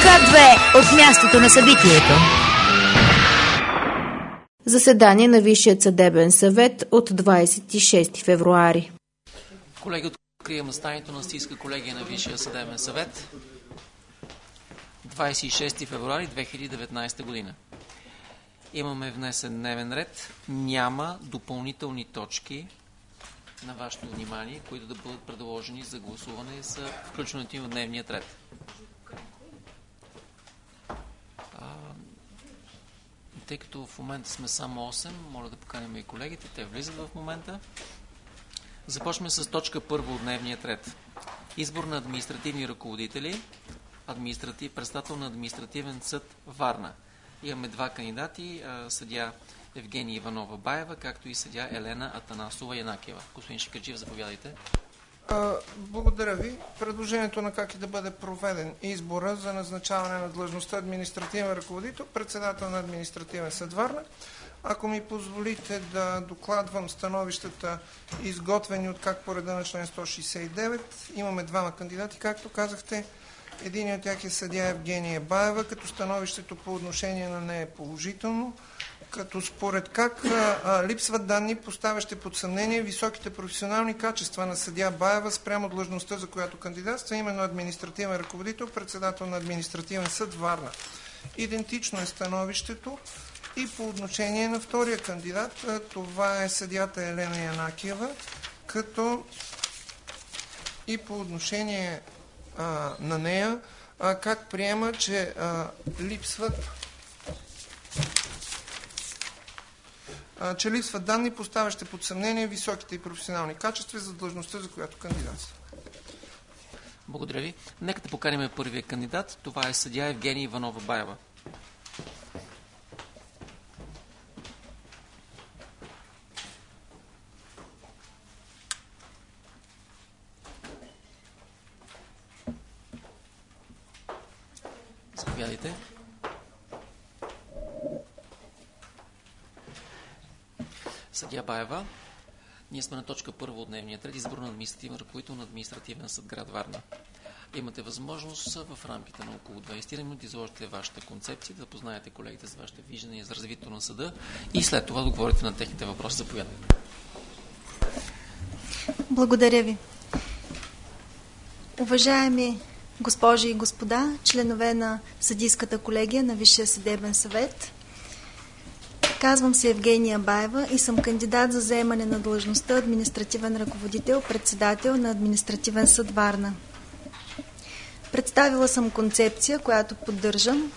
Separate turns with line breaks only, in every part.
К2 от мястото на събитието.
Заседание на Висшият съдебен съвет от 26 февруари.
Колеги, откривам заседанието на Софийска колегия на Висшия съдебен съвет. 26 февруари 2019 година. Имаме внесен дневен ред. Няма допълнителни точки на вашето внимание, които да бъдат предложени за гласуване за включването им в дневния ред. Тъй като в момента сме само 8, моля да поканим и колегите, те влизат в момента. Започваме с точка първа от дневния ред. Избор на административни ръководители, председател на административен съд Варна. Имаме два кандидати, съдия Евгения Иванова-Баева, както и съдия Елена Атанасова-Янакиева. Господин Шикаджиев, заповядайте.
Благодаря ви. Предложението на КАК е да бъде проведен избора за назначаване на длъжността административен ръководител, председател на административен съд Варна. Ако ми позволите да докладвам становищата, изготвени от КАК по реда на член 169, имаме двама кандидати, както казахте. Един от тях е съдия Евгения Баева, като становището по отношение на нея е положително, като според КАК липсват данни, поставящи под съмнение високите професионални качества на съдия Баева спрямо длъжността, за която кандидатства, именно административен ръководител, председател на административен съд Варна. Идентично е становището и по отношение на втория кандидат, това е съдията Елена Янакиева, като и по отношение на нея, как приема, че липсват данни, поставящи под съмнение високите и професионални качества за длъжността, за която кандидатства.
Благодаря ви. Нека да поканим първия кандидат. Това е съдия Евгения Иванова-Баева. Заповядайте. Съдия Баева, ние сме на точка първа от дневния ред, избор на административен ръководител на административен съд град Варна. Имате възможност в рамките на около 20 минути да изложите вашата концепция, да познаете колегите за вашите виждания за развитието на съда и след това да отговорите на техните въпроси. Заповядайте.
Благодаря ви. Уважаеми госпожи и господа, членове на съдийската колегия на Висшия съдебен съвет, казвам се Евгения Баева и съм кандидат за заемане на длъжността административен ръководител, председател на административен съд Варна. Представила съм концепция, която поддържам.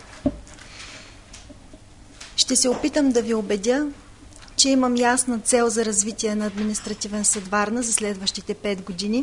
Ще се опитам да ви убедя, че имам ясна цел за развитие на административен съд Варна за следващите 5 години.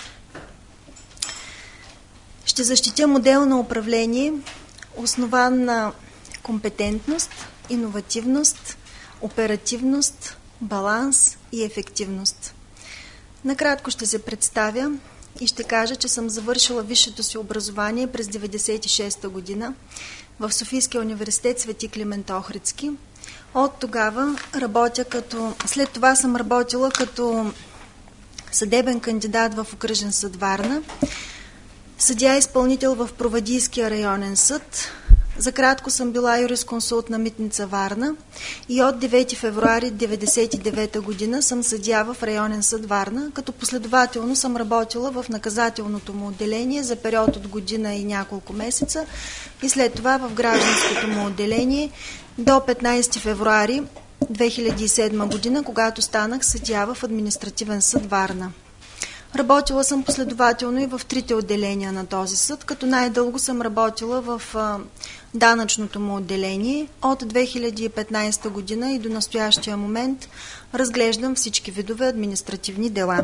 Ще защитя модел на управление, основан на компетентност, иновативност, оперативност, баланс и ефективност. Накратко ще се представя и ще кажа, че съм завършила висшето си образование през 1996 година в Софийския университет Свети Климент Охридски. От тогава след това съм работила като съдебен кандидат в окръжен съд Варна, съдия-изпълнител в Провадийския районен съд. За кратко съм била юрисконсулт на Митница Варна и от 9 февруари 1999 година съм съдия в районен съд Варна, като последователно съм работила в наказателното му отделение за период от година и няколко месеца и след това в гражданското му отделение до 15 февруари 2007 година, когато станах съдия в административен съд Варна. Работила съм последователно и в трите отделения на този съд, като най-дълго съм работила в данъчното му отделение. От 2015 година и до настоящия момент разглеждам всички видове административни дела.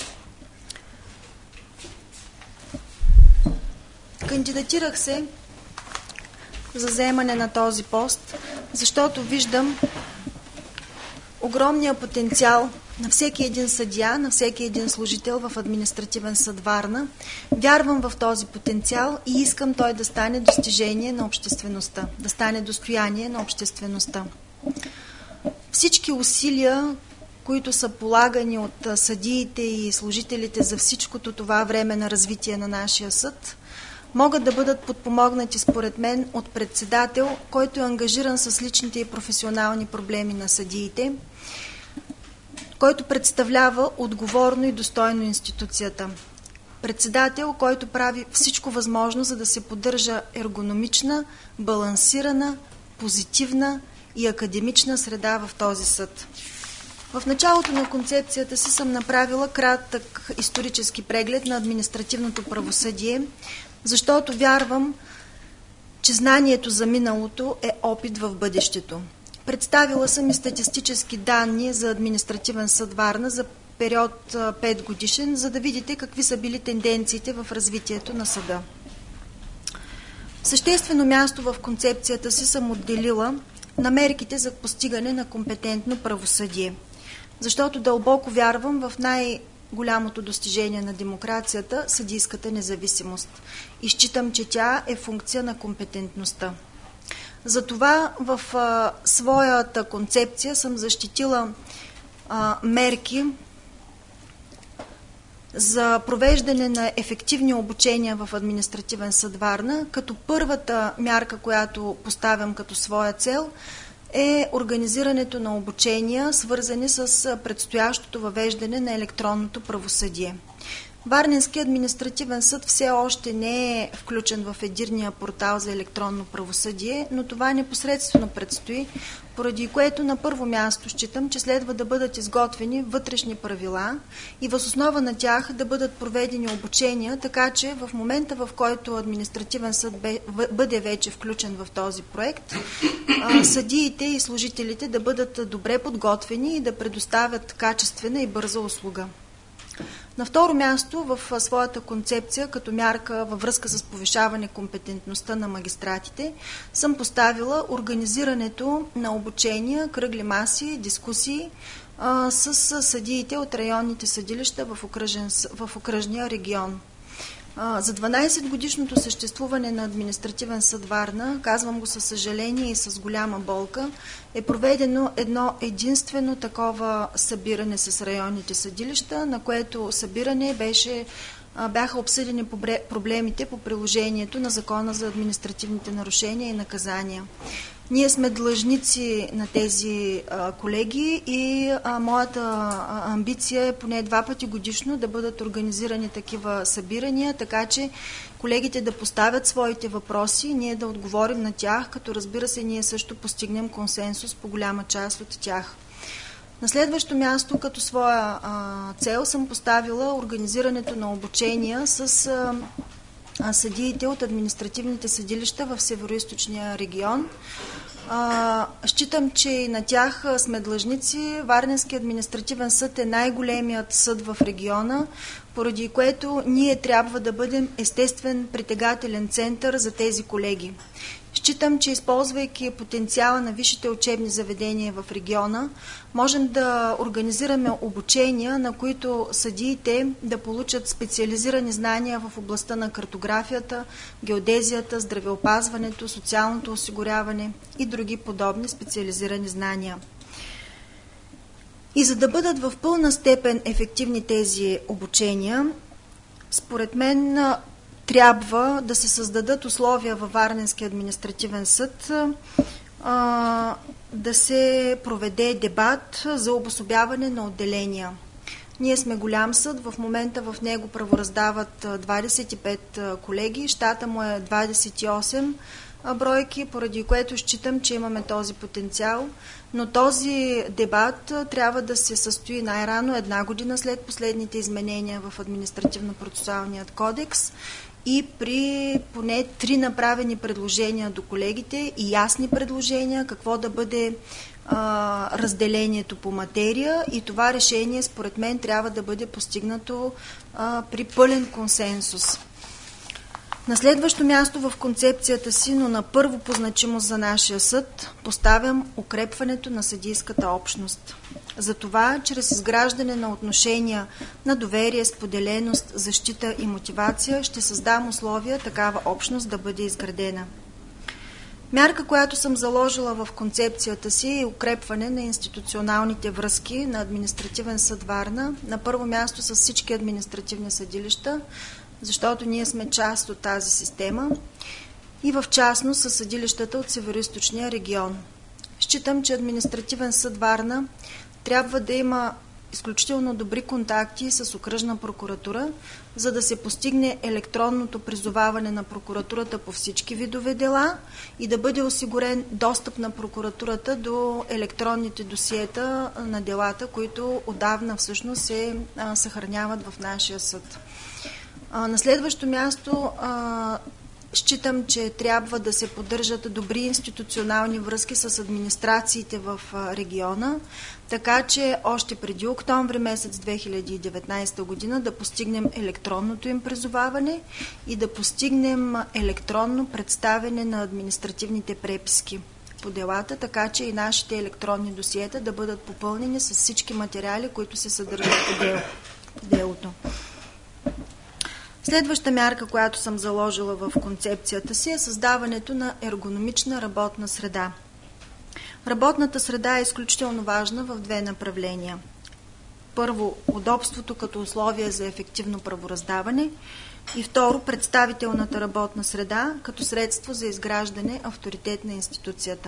Кандидатирах се за заемане на този пост, защото виждам огромния потенциал на всеки един съдия, на всеки един служител в административен съд Варна. Вярвам в този потенциал и искам той да стане достижение на обществеността, да стане достояние на обществеността. Всички усилия, които са полагани от съдиите и служителите за всичкото това време на развитие на нашия съд, могат да бъдат подпомогнати според мен от председател, който е ангажиран с личните и професионални проблеми на съдиите, който представлява отговорно и достойно институцията. Председател, който прави всичко възможно, за да се поддържа ергономична, балансирана, позитивна и академична среда в този съд. В началото на концепцията си съм направила кратък исторически преглед на административното правосъдие, защото вярвам, че знанието за миналото е опит в бъдещето. Представила съм и статистически данни за административен съд Варна за период 5 годишен, за да видите какви са били тенденциите в развитието на съда. Съществено място в концепцията си съм отделила на мерките за постигане на компетентно правосъдие, защото дълбоко вярвам в най-голямото достижение на демокрацията – съдийската независимост. И считам, че тя е функция на компетентността. Затова в своята концепция съм защитила мерки за провеждане на ефективни обучения в административен съд Варна, като първата мярка, която поставям като своя цел, е организирането на обучения, свързани с предстоящото въвеждане на електронното правосъдие. Варненски административен съд все още не е включен в единния портал за електронно правосъдие, но това непосредствено предстои, поради което на първо място считам, че следва да бъдат изготвени вътрешни правила и въз основа на тях да бъдат проведени обучения, така че в момента, в който административен съд бъде вече включен в този проект, съдиите и служителите да бъдат добре подготвени и да предоставят качествена и бърза услуга. На второ място, в своята концепция, като мярка във връзка с повишаване компетентността на магистратите, съм поставила организирането на обучения, кръгли маси, дискусии с съдиите от районните съдилища в окръжния регион. За 12-годишното съществуване на административен съд Варна, казвам го със съжаление и с голяма болка, е проведено едно единствено такова събиране с районните съдилища, на което събиране бяха обсъдени проблемите по приложението на Закона за административните нарушения и наказания. Ние сме длъжници на тези колеги и моята амбиция е поне 2 пъти годишно да бъдат организирани такива събирания, така че колегите да поставят своите въпроси, ние да отговорим на тях, като разбира се ние също постигнем консенсус по голяма част от тях. На следващо място, като своя цел, съм поставила организирането на обучения с съдиите от административните съдилища в Североизточния регион. Считам, че и на тях сме длъжници. Варненски административен съд е най-големият съд в региона, поради което ние трябва да бъдем естествен притегателен център за тези колеги. Считам, че използвайки потенциала на висшите учебни заведения в региона, можем да организираме обучения, на които съдиите да получат специализирани знания в областта на картографията, геодезията, здравеопазването, социалното осигуряване и други подобни специализирани знания. И за да бъдат в пълна степен ефективни тези обучения, според мен трябва да се създадат условия във Варненски административен съд да се проведе дебат за обособяване на отделения. Ние сме голям съд, в момента в него правораздават 25 колеги, щата му е 28 бройки, поради което считам, че имаме този потенциал, но този дебат трябва да се състои най-рано 1 година след последните изменения в административно-процесуалният кодекс и при поне 3 направени предложения до колегите и ясни предложения какво да бъде разделението по материя, и това решение според мен трябва да бъде постигнато при пълен консенсус. На следващо място в концепцията си, но на първо по значимост за нашия съд, поставям укрепването на съдийската общност. Затова, чрез изграждане на отношения на доверие, споделеност, защита и мотивация, ще създам условия такава общност да бъде изградена. Мярка, която съм заложила в концепцията си, е укрепване на институционалните връзки на административен съд Варна, на първо място с всички административни съдилища, защото ние сме част от тази система и в частност със съдилищата от Североизточния регион. Считам, че Административен съд Варна трябва да има изключително добри контакти с окръжна прокуратура, за да се постигне електронното призоваване на прокуратурата по всички видове дела и да бъде осигурен достъп на прокуратурата до електронните досиета на делата, които отдавна всъщност се съхраняват в нашия съд. На следващо място считам, че трябва да се поддържат добри институционални връзки с администрациите в региона, така че още преди октомври месец 2019 година да постигнем електронното им призоваване и да постигнем електронно представяне на административните преписки по делата, така че и нашите електронни досиета да бъдат попълнени с всички материали, които се съдържат по делото. Следваща мярка, която съм заложила в концепцията си, е създаването на ергономична работна среда. Работната среда е изключително важна в две направления. Първо, удобството като условие за ефективно правораздаване и второ, представителната работна среда като средство за изграждане авторитет на институцията.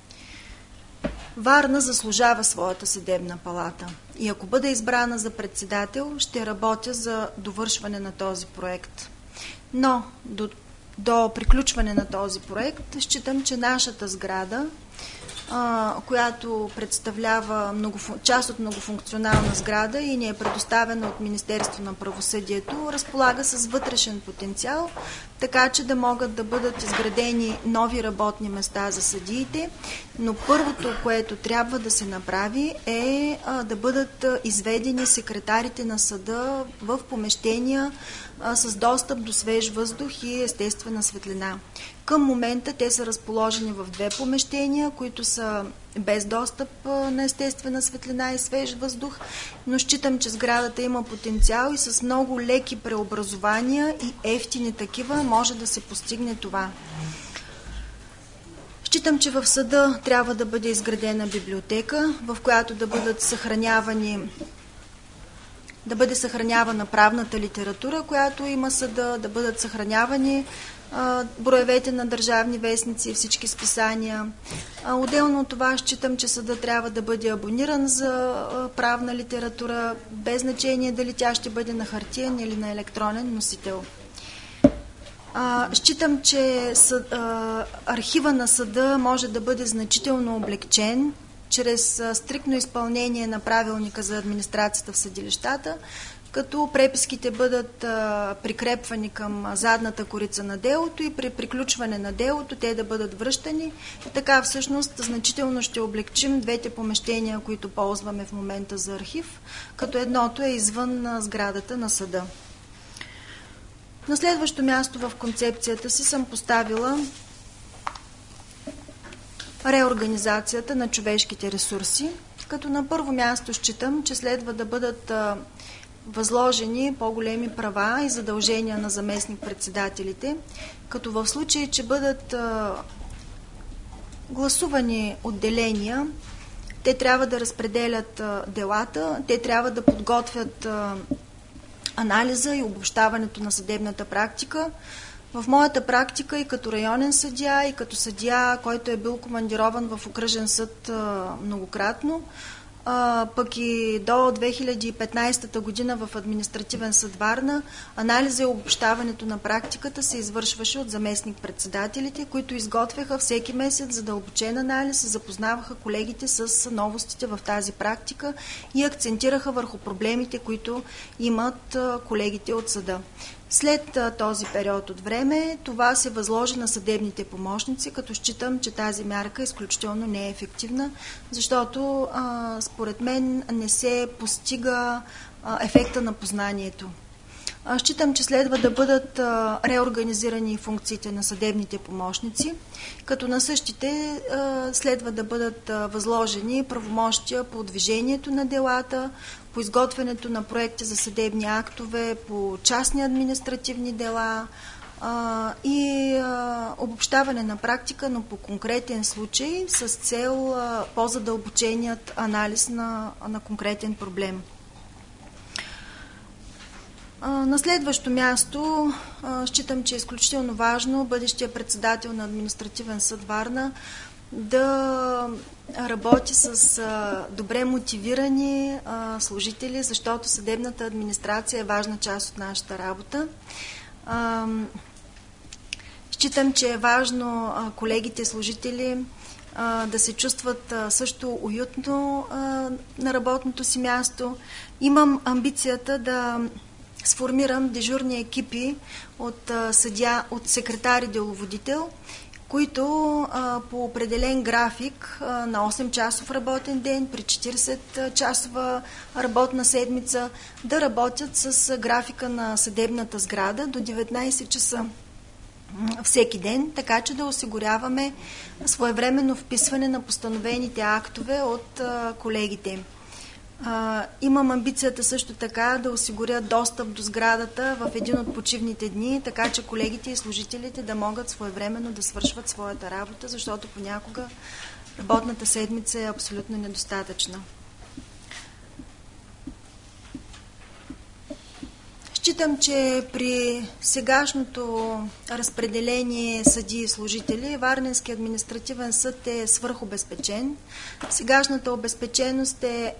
Варна заслужава своята съдебна палата и ако бъда избрана за председател, ще работя за довършване на този проект. Но до приключване на този проект считам, че нашата сграда, която представлява част от многофункционална сграда и ни е предоставена от Министерство на правосъдието, разполага с вътрешен потенциал, така че да могат да бъдат изградени нови работни места за съдиите, но първото, което трябва да се направи е да бъдат изведени секретарите на съда в помещения с достъп до свеж въздух и естествена светлина. Към момента те са разположени в две помещения, които са без достъп на естествена светлина и свеж въздух, но считам, че сградата има потенциал и с много леки преобразования и ефтини такива може да се постигне това. Считам, че в съда трябва да бъде изградена библиотека, в която да бъде съхранявана правната литература, която има съда, да бъдат съхранявани броевете на държавни вестници и всички списания. Отделно от това считам, че съда трябва да бъде абониран за правна литература, без значение дали тя ще бъде на хартиен или на електронен носител. Считам, че архива на съда може да бъде значително облегчен чрез стриктно изпълнение на правилника за администрацията в съдилищата, като преписките бъдат прикрепвани към задната корица на делото и при приключване на делото те да бъдат връщани. И така всъщност значително ще облегчим двете помещения, които ползваме в момента за архив, като едното е извън сградата на съда. На следващо място в концепцията си съм поставила реорганизацията на човешките ресурси, като на първо място считам, че следва да бъдат възложени по-големи права и задължения на заместник-председателите, като в случай, че бъдат гласувани отделения, те трябва да разпределят делата, те трябва да подготвят анализа и обобщаването на съдебната практика. В моята практика и като районен съдия, и като съдия, който е бил командирован в окръжен съд многократно, пък и до 2015 година в Административен съд Варна, анализа и обобщаването на практиката се извършваше от заместник-председателите, които изготвяха всеки месец задълбочен анализ, се запознаваха колегите с новостите в тази практика и акцентираха върху проблемите, които имат колегите от съда. След този период от време това се възложи на съдебните помощници, като считам, че тази мярка е изключително неефективна, защото според мен не се постига ефекта на познанието. Считам, че следва да бъдат реорганизирани функциите на съдебните помощници, като на същите следва да бъдат възложени правомощия по движението на делата, по изготвянето на проекти за съдебни актове, по частни административни дела и обобщаване на практика, но по конкретен случай с цел по-задълбоченият анализ на конкретен проблем. На следващо място считам, че е изключително важно бъдещия председател на Административен съд Варна да работи с добре мотивирани служители, защото съдебната администрация е важна част от нашата работа. Считам, че е важно колегите служители да се чувстват също уютно на работното си място. Имам амбицията да сформирам дежурни екипи от секретар и деловодител, които по определен график на 8-часов работен ден при 40-часова работна седмица да работят с графика на съдебната сграда до 19 часа всеки ден, така че да осигуряваме своевременно вписване на постановените актове от колегите. Имам амбицията също така да осигуря достъп до сградата в един от почивните дни, така че колегите и служителите да могат своевременно да свършват своята работа, защото понякога работната седмица е абсолютно недостатъчна. Считам, че при сегашното разпределение съдии и служители Варненски административен съд е свръхобезпечен. Сегашната обезпеченост е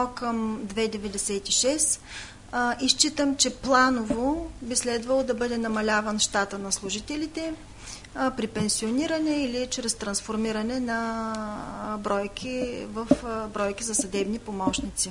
1:2,96 и считам, че планово би следвало да бъде намаляван щата на служителите при пенсиониране или чрез трансформиране на бройки в бройки за съдебни помощници.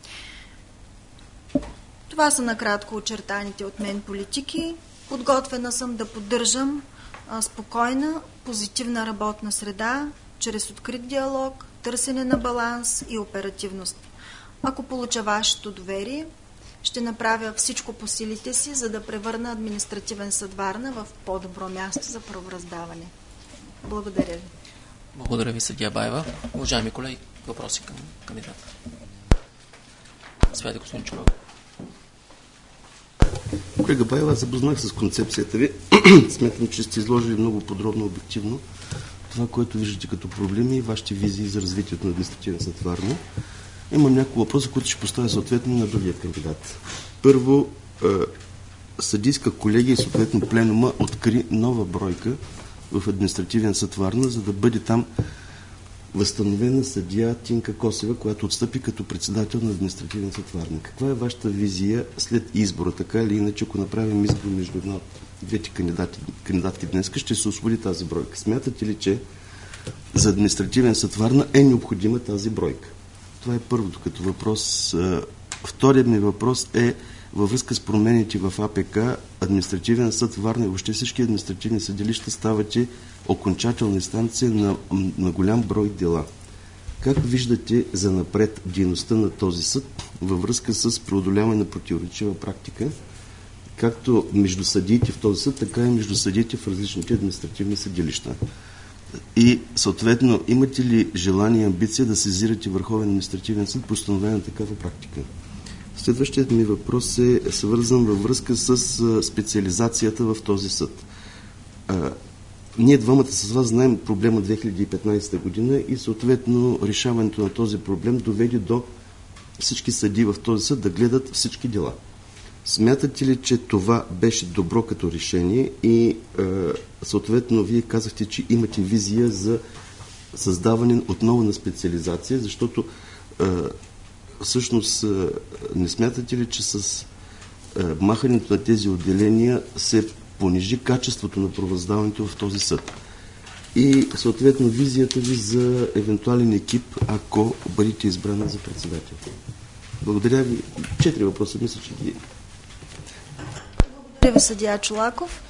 Това са накратко очертаните от мен политики. Подготвена съм да поддържам спокойна, позитивна работна среда, чрез открит диалог, търсене на баланс и оперативност. Ако получа вашето доверие, ще направя всичко по силите си, за да превърна Административен съд Варна в по-добро място за правораздаване. Благодаря ви.
Благодаря ви, съдия Баева. Уважаеми колеги, въпроси към кандидата. Заповядайте, господин Чолов.
Колега Баева, запознах с концепцията ви. Смятам, че сте изложили много подробно, обективно това, което виждате като проблеми и вашите визии за развитието на Административен съд Варна. Имам няколко въпроса, които ще поставя съответно на другия кандидат. Първо, съдийска колегия и съответно пленума откри нова бройка в Административен съд Варна, за да бъде там възстановена съдия Тинка Косева, която отстъпи като председател на Административен съд Варна. Каква е вашата визия след избора? Така или иначе, ако направим избор между двете кандидатки днес, ще се освободи тази бройка. Смятате ли, че за Административен съд Варна е необходима тази бройка? Това е първото като въпрос. Вторият ми въпрос е във връзка с промените в АПК. Административен съд Варна и въобще всички административни съдилища ставате окончателна инстанция на голям брой дела. Как виждате за напред дейността на този съд във връзка с преодоляване на противоречива практика, както между съдиите в този съд, така и между съдиите в различните административни съдилища? И съответно, имате ли желание и амбиция да сезирате Върховен административен съд по установена такава практика? Следващият ми въпрос е свързан във връзка с специализацията в този съд. Ние двамата с вас знаем проблема 2015 година и съответно решаването на този проблем доведе до всички съдии в този съд да гледат всички дела. Смятате ли, че това беше добро като решение и съответно вие казахте, че имате визия за създаване отново на специализация, защото всъщност не смятате ли, че с махането на тези отделения се понижи качеството на правораздаването в този съд? И съответно визията ви за евентуален екип, ако бъдете избрана за председател. Благодаря ви. 4 въпроса, мисля, че ги...
Благодаря ви, съдия Чолаков.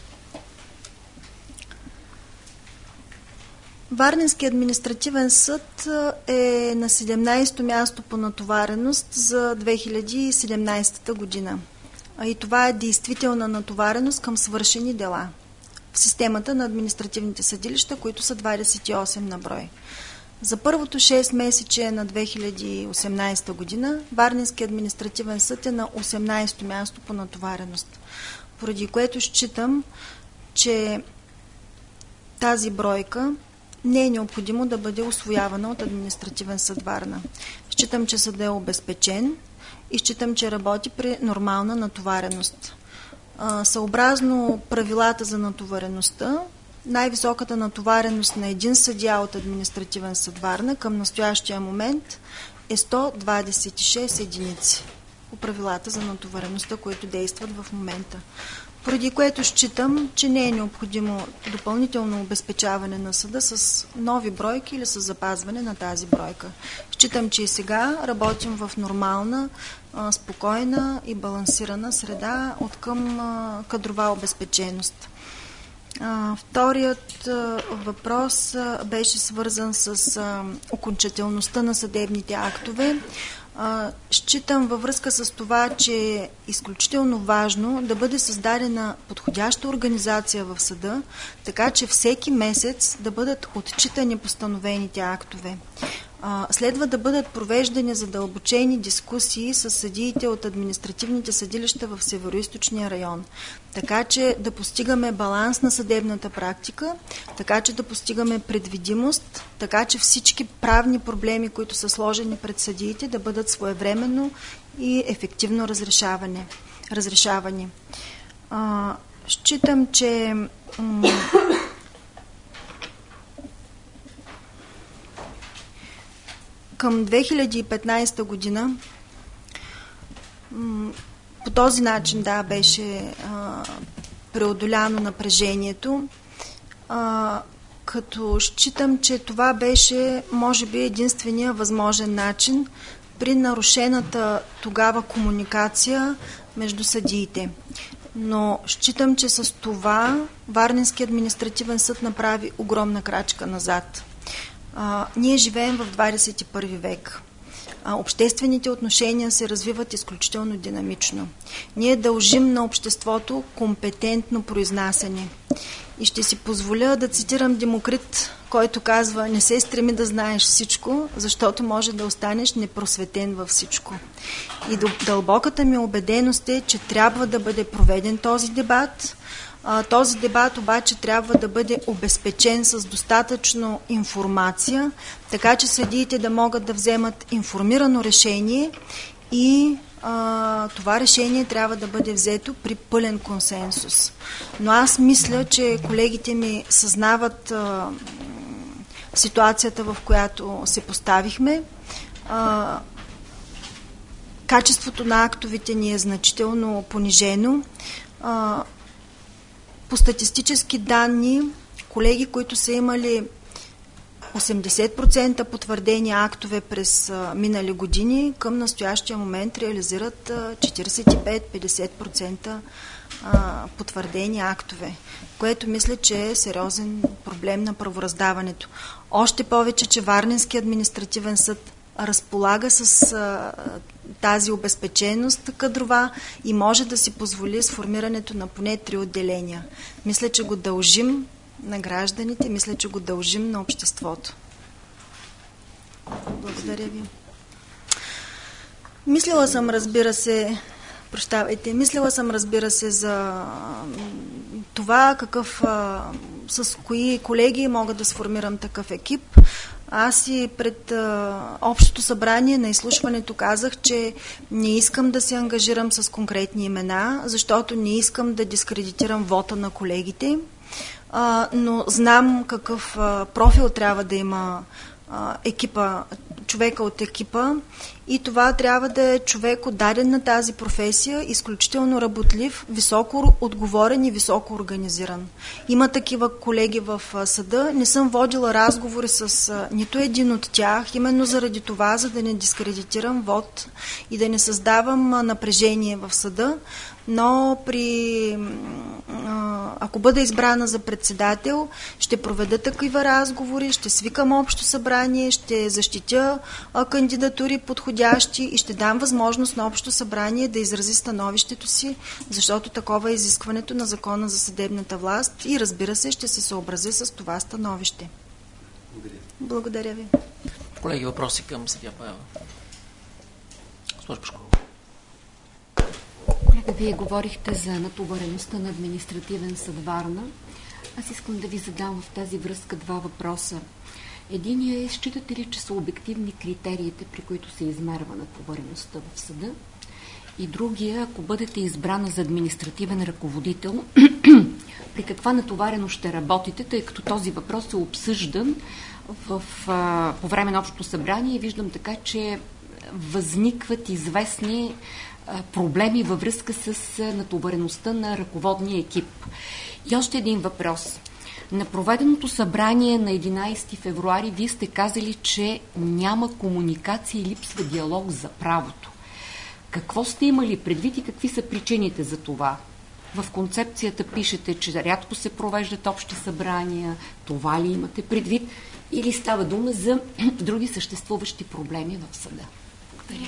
Варненски административен съд е на 17-то място по натовареност за 2017 година. И това е действителна натовареност към свършени дела в системата на административните съдилища, които са 28 на брой. За първото 6 месече на 2018 година Варненски административен съд е на 18-то място по натовареност, поради което считам, че тази бройка не е необходимо да бъде усвоявана от административен съд Варна. Считам, че съдът е обезпечен и считам, че работи при нормална натовареност. Съобразно правилата за натовареността, най-високата натовареност на един съдия от административен съд Варна към настоящия момент е 126 единици по правилата за натовареността, които действат в момента. Поради което считам, че не е необходимо допълнително обезпечаване на съда с нови бройки или с запазване на тази бройка. Считам, че и сега работим в нормална, спокойна и балансирана среда от към кадрова обезпеченост. Вторият въпрос беше свързан с окончателността на съдебните актове. Считам във връзка с това, че е изключително важно да бъде създадена подходяща организация в съда, така че всеки месец да бъдат отчитани постановените актове. Следва да бъдат провеждани задълбочени дискусии с съдиите от административните съдилища в Североизточния район, така че да постигаме баланс на съдебната практика, така че да постигаме предвидимост, така че всички правни проблеми, които са сложени пред съдиите, да бъдат своевременно и ефективно разрешавани. Считам, че към 2015 година по този начин беше преодоляно напрежението, като считам, че това беше може би единствения възможен начин при нарушената тогава комуникация между съдиите. Но считам, че с това Варненски административен съд направи огромна крачка назад. Ние живеем в 21 век. Обществените отношения се развиват изключително динамично. Ние дължим на обществото компетентно произнасяне. И ще си позволя да цитирам Демокрит, който казва: не се стреми да знаеш всичко, защото може да останеш непросветен във всичко. И дълбоката ми убеденост е, че трябва да бъде проведен този дебат. Този дебат обаче трябва да бъде обезпечен с достатъчно информация, така че съдиите да могат да вземат информирано решение и това решение трябва да бъде взето при пълен консенсус. Но аз мисля, че колегите ми съзнават ситуацията, в която се поставихме. Качеството на актовете ни е значително понижено. По статистически данни, колеги, които са имали 80% потвърдени актове през минали години, към настоящия момент реализират 45-50% потвърдени актове, което мисля, че е сериозен проблем на правораздаването. Още повече, че Варненски административен съд разполага с тази обезпеченост кадрова и може да си позволи сформирането на поне 3 отделения. Мисля, че го дължим на гражданите, мисля, че го дължим на обществото. Благодаря ви. Мислила съм, разбира се, за това с кои колеги мога да сформирам такъв екип. Аз и пред общото събрание на изслушването казах, че не искам да се ангажирам с конкретни имена, защото не искам да дискредитирам вота на колегите, но знам какъв профил трябва да има човека от екипа, и това трябва да е човек отдаден на тази професия, изключително работлив, високо отговорен и високо организиран. Има такива колеги в съда. Не съм водила разговори с нито един от тях, именно заради това, за да не дискредитирам вод и да не създавам напрежение в съда, но ако бъда избрана за председател, ще проведа такива разговори, ще свикам общо събрание, ще защитя кандидатури подходящи и ще дам възможност на общо събрание да изрази становището си, защото такова е изискването на Закона за съдебната власт и, разбира се, ще се съобрази с това становище. Благодаря ви.
Колеги, въпроси към съдия Паева? Госпожо Пашкова.
Колега, вие говорихте за натовареността на административен съд Варна. Аз искам да ви задам в тази връзка два въпроса. Единият е, считате ли, че са обективни критериите, при които се измерва натовареността в съда? И другия, ако бъдете избрана за административен ръководител, при каква натовареност ще работите, тъй като този въпрос е обсъждан по време на общото събрание и виждам така, че възникват известни проблеми във връзка с натовареността на ръководния екип. И още един въпрос. На проведеното събрание на 11 февруари вие сте казали, че няма комуникация и липсва диалог за правото. Какво сте имали предвид и какви са причините за това? В концепцията пишете, че рядко се провеждат общи събрания. Това ли имате предвид? Или става дума за други съществуващи проблеми в съда? Благодаря.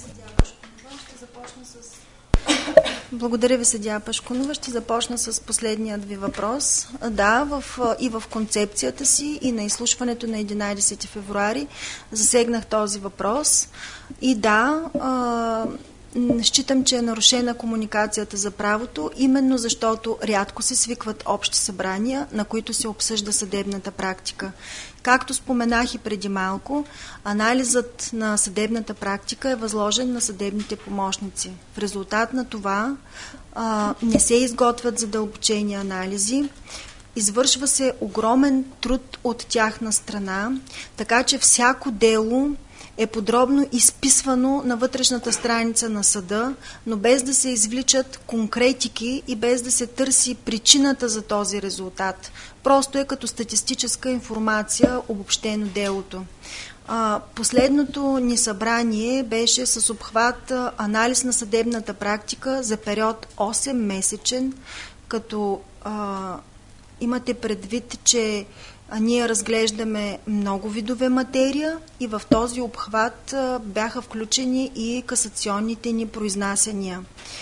Благодаря ви, съдия Пашкунова. Ще започна с последният ви въпрос. Да, и в концепцията си, и на изслушването на 11 февруари засегнах този въпрос. И да, считам, че е нарушена комуникацията за правото, именно защото рядко се свикват общи събрания, на които се обсъжда съдебната практика. Както споменах и преди малко, анализът на съдебната практика е възложен на съдебните помощници. В резултат на това не се изготвят задълбочени анализи, извършва се огромен труд от тяхна страна, така че всяко дело е подробно изписвано на вътрешната страница на съда, но без да се извличат конкретики и без да се търси причината за този резултат. Просто е като статистическа информация обобщено делото. Последното ни събрание беше с обхват анализ на съдебната практика за период 8-месечен, като имате предвид, че ние разглеждаме много видове материя и в този обхват бяха включени и касационните ни произнасяния.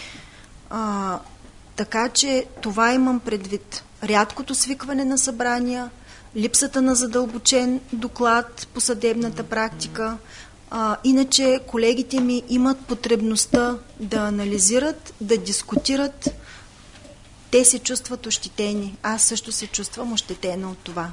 Така че това имам предвид. Рядкото свикване на събрания, липсата на задълбочен доклад по съдебната практика. Иначе колегите ми имат потребността да анализират, да дискутират. Те се чувстват ощетени. Аз също се чувствам ощетена от това.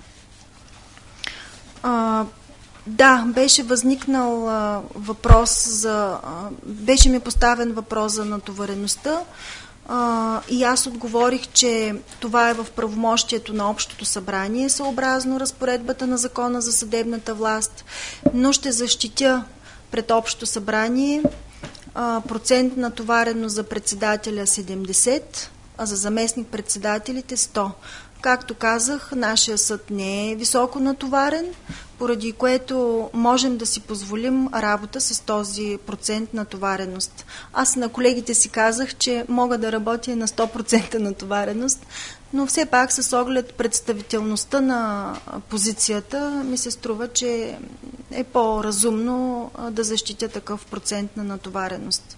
Да, беше възникнал въпрос беше ми поставен въпрос за натовареността и аз отговорих, че това е в правомощието на Общото събрание, съобразно разпоредбата на Закона за съдебната власт, но ще защитя пред Общото събрание процент натовареност за председателя 70, а за заместник-председателите 100. Както казах, нашия съд не е високо натоварен, поради което можем да си позволим работа с този процент натовареност. Аз на колегите си казах, че мога да работя на 100% натовареност, но все пак с оглед представителността на позицията ми се струва, че е по-разумно да защитя такъв процент на натовареност.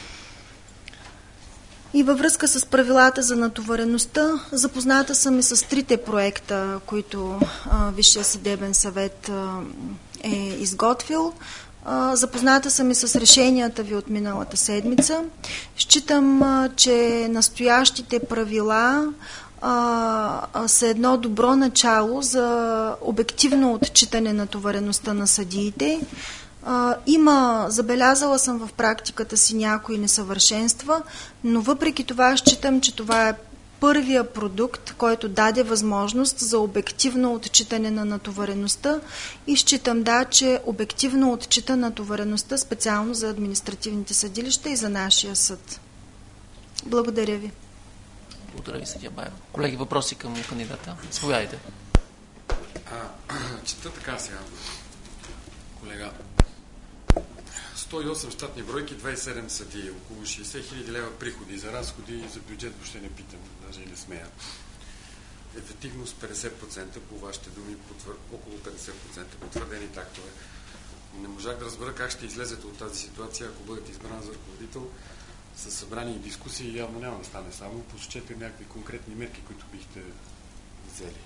И във връзка с правилата за натовареността, запозната съм и с трите проекта, които Висшия съдебен съвет е изготвил. Запозната съм и с решенията ви от миналата седмица. Считам, че настоящите правила са едно добро начало за обективно отчитане на натовареността на съдиите. Забелязала съм в практиката си някои несъвършенства, но въпреки това считам, че това е първия продукт, който даде възможност за обективно отчитане на натовареността и считам, че обективно отчита натовареността специално за административните съдилища и за нашия съд. Благодаря ви.
Благодаря ви, съдия Баева. Колеги, въпроси към кандидата? Заповядайте.
Чета така сега, колега. 108 щатни бройки, 27 съдии, около 60 хиляди лева приходи за разходи и за бюджет въобще не питам, даже и не смея. Ефективност 50%, по вашите думи около 50%, потвърдени тактове. Не можах да разбера как ще излезете от тази ситуация, ако бъдете избрана за ръководител с събрани и дискусии, явно няма да стане само. Посочете някакви конкретни мерки, които бихте взели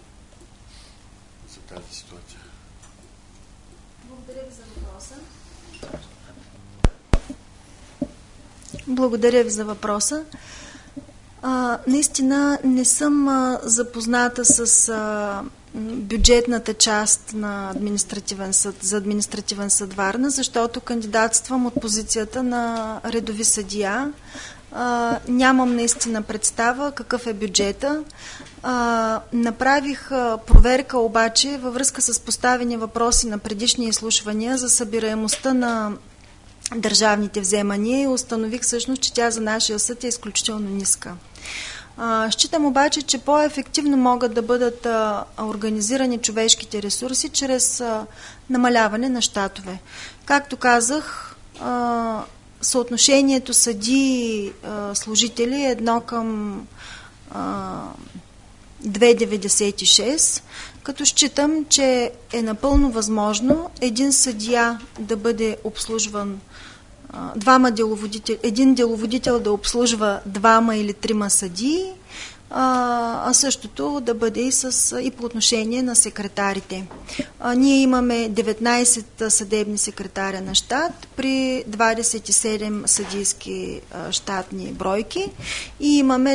за тази ситуация.
Благодаря ви за въпроса. Благодаря ви за въпроса. Наистина не съм запозната с бюджетната част на административен съд, за административен съд Варна, защото кандидатствам от позицията на редови съдия. Нямам наистина представа какъв е бюджета. Направих проверка обаче във връзка с поставени въпроси на предишни изслушвания за събираемостта на държавните вземания и установих всъщност, че тя за нашия съд е изключително ниска. Считам обаче, че по-ефективно могат да бъдат организирани човешките ресурси чрез намаляване на щатове. Както казах, съотношението съдии-служители е 1:2,96, като считам, че е напълно възможно един съдия да бъде обслужван, един деловодител да обслужва 2 или 3 съдии, а същото да бъде и по отношение на секретарите. Ние имаме 19 съдебни секретаря на щат при 27 съдийски щатни бройки и имаме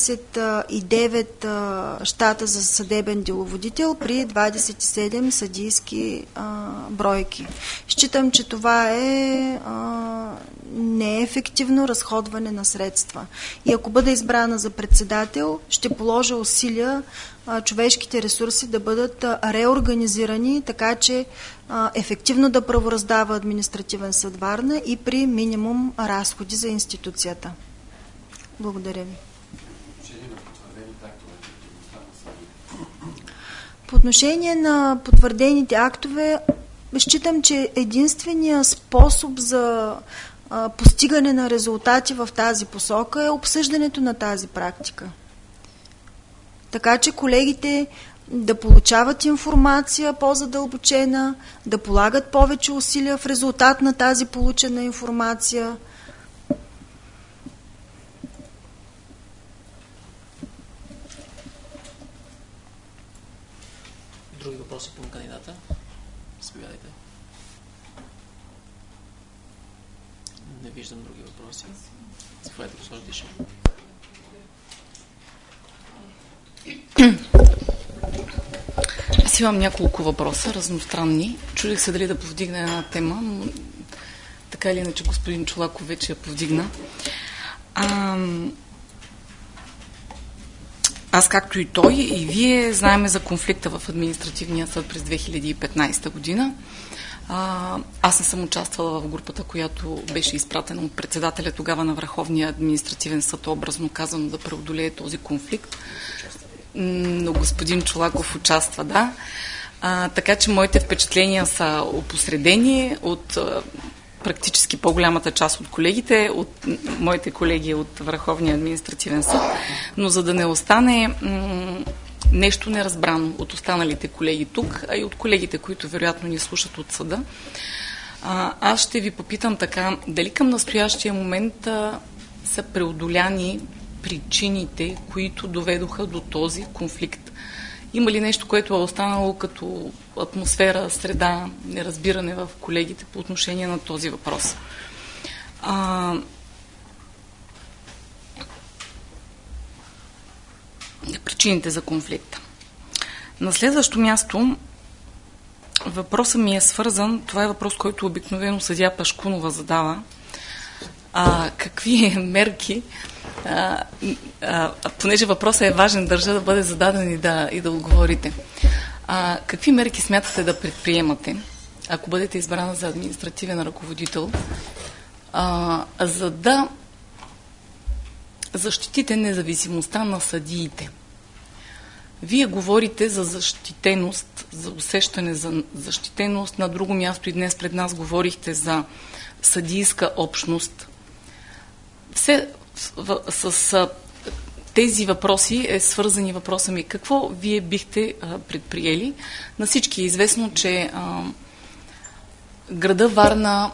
29 щата за съдебен деловодител при 27 съдийски бройки. Считам, че това е неефективно разходване на средства. И ако бъда избрана за председател, ще положа усилия човешките ресурси да бъдат реорганизирани, така че ефективно да правораздава административен съд Варна и при минимум разходи за институцията. Благодаря ви. По отношение на потвърдените актове, считам, че единственият способ за постигане на резултати в тази посока е обсъждането на тази практика. Така че колегите да получават информация по-задълбочена, да полагат повече усилия в резултат на тази получена информация.
Други въпроси към кандидата? Заповядайте. Не виждам други въпроси. Заповядайте, госпожо Тишева.
Аз имам няколко въпроса, разностранни. Чудих се дали да повдигна една тема, но така или иначе господин Чолаков вече я повдигна. Аз, както и той, и вие знаеме за конфликта в административния съд през 2015 година. Аз не съм участвала в групата, която беше изпратена от председателя тогава на Върховния административен съд, образно казано, да преодолее този конфликт. Но господин Чолаков участва, да. Така че моите впечатления са опосредени от практически по-голямата част от колегите, от моите колеги от Върховния административен съд. Но за да не остане нещо неразбрано от останалите колеги тук, а и от колегите, които вероятно ни слушат от съда, аз ще ви попитам така, дали към настоящия момент са преодоляни причините, които доведоха до този конфликт? Има ли нещо, което е останало като атмосфера, среда, неразбиране в колегите по отношение на този въпрос? Причините за конфликта. На следващо място, въпросът ми е свързан, това е въпрос, който обикновено съдия Пашкунова задава. Какви мерки, понеже въпросът е важен, държа да бъде зададен и да отговорите. Какви мерки смятате да предприемате, ако бъдете избрана за административен ръководител, за да защитите независимостта на съдиите? Вие говорите за защитеност, за усещане за защитеност. На друго място и днес пред нас говорихте за съдийска общност. Все с тези въпроси е свързани въпроса ми. Какво вие бихте предприели? На всички е известно, че града Варна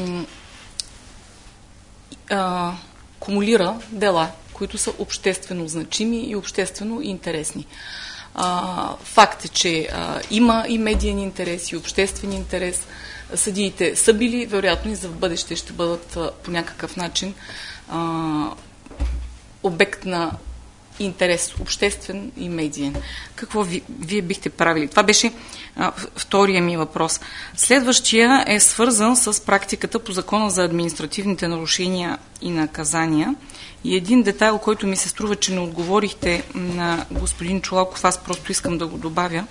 кумулира дела, които са обществено значими и обществено интересни. Факт е, че има и медиен интерес, и обществен интерес. Съдиите са били, вероятно и за в бъдеще ще бъдат по някакъв начин обект на интерес, обществен и медиен. Какво вие бихте правили? Това беше втория ми въпрос. Следващия е свързан с практиката по Закона за административните нарушения и наказания. И един детайл, който ми се струва, че не отговорихте на господин Чолаков, аз просто искам да го добавя.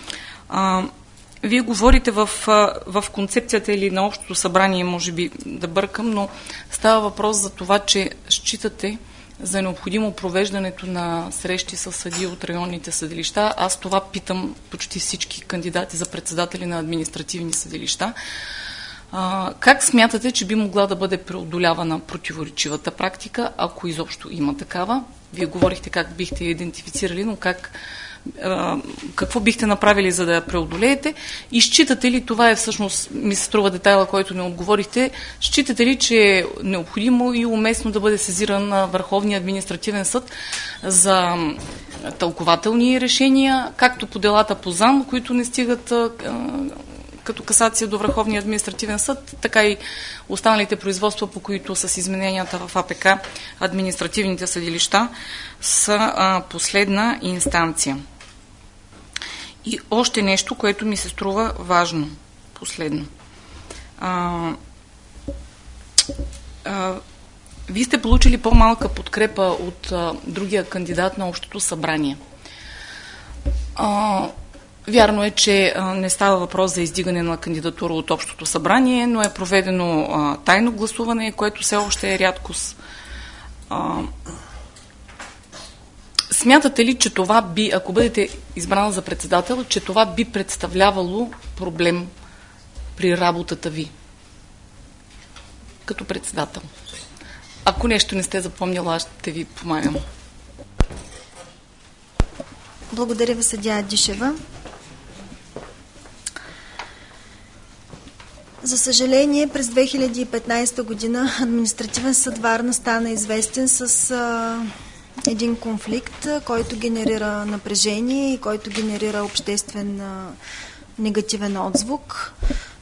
Вие говорите в концепцията или на общото събрание, може би да бъркам, но става въпрос за това, че считате за необходимо провеждането на срещи с съдии от районните съдилища. Аз това питам почти всички кандидати за председатели на административни съдилища. Как смятате, че би могла да бъде преодолявана противоречивата практика, ако изобщо има такава? Вие говорихте как бихте я идентифицирали, но какво бихте направили, за да я преодолеете? И считате ли, това е всъщност, ми се струва детайла, който не отговорихте, считате ли, че е необходимо и уместно да бъде сезиран на Върховния административен съд за тълкователни решения, както по делата по ЗАН, които не стигат като касация до Върховния административен съд, така и останалите производства, по които с измененията в АПК административните съдилища са последна инстанция. И още нещо, което ми се струва важно. Последно. Вие сте получили по-малка подкрепа от другия кандидат на Общото събрание. Вярно е, че не става въпрос за издигане на кандидатура от Общото събрание, но е проведено тайно гласуване, което все още е рядкост. Смятате ли, че това би, ако бъдете избрана за председател, че това би представлявало проблем при работата ви като председател? Ако нещо не сте запомнила, аз ще ви помагам.
Благодаря ви, съдия Дишева. За съжаление, през 2015 година административен съд Варна стана известен с един конфликт, който генерира напрежение и който генерира обществен негативен отзвук.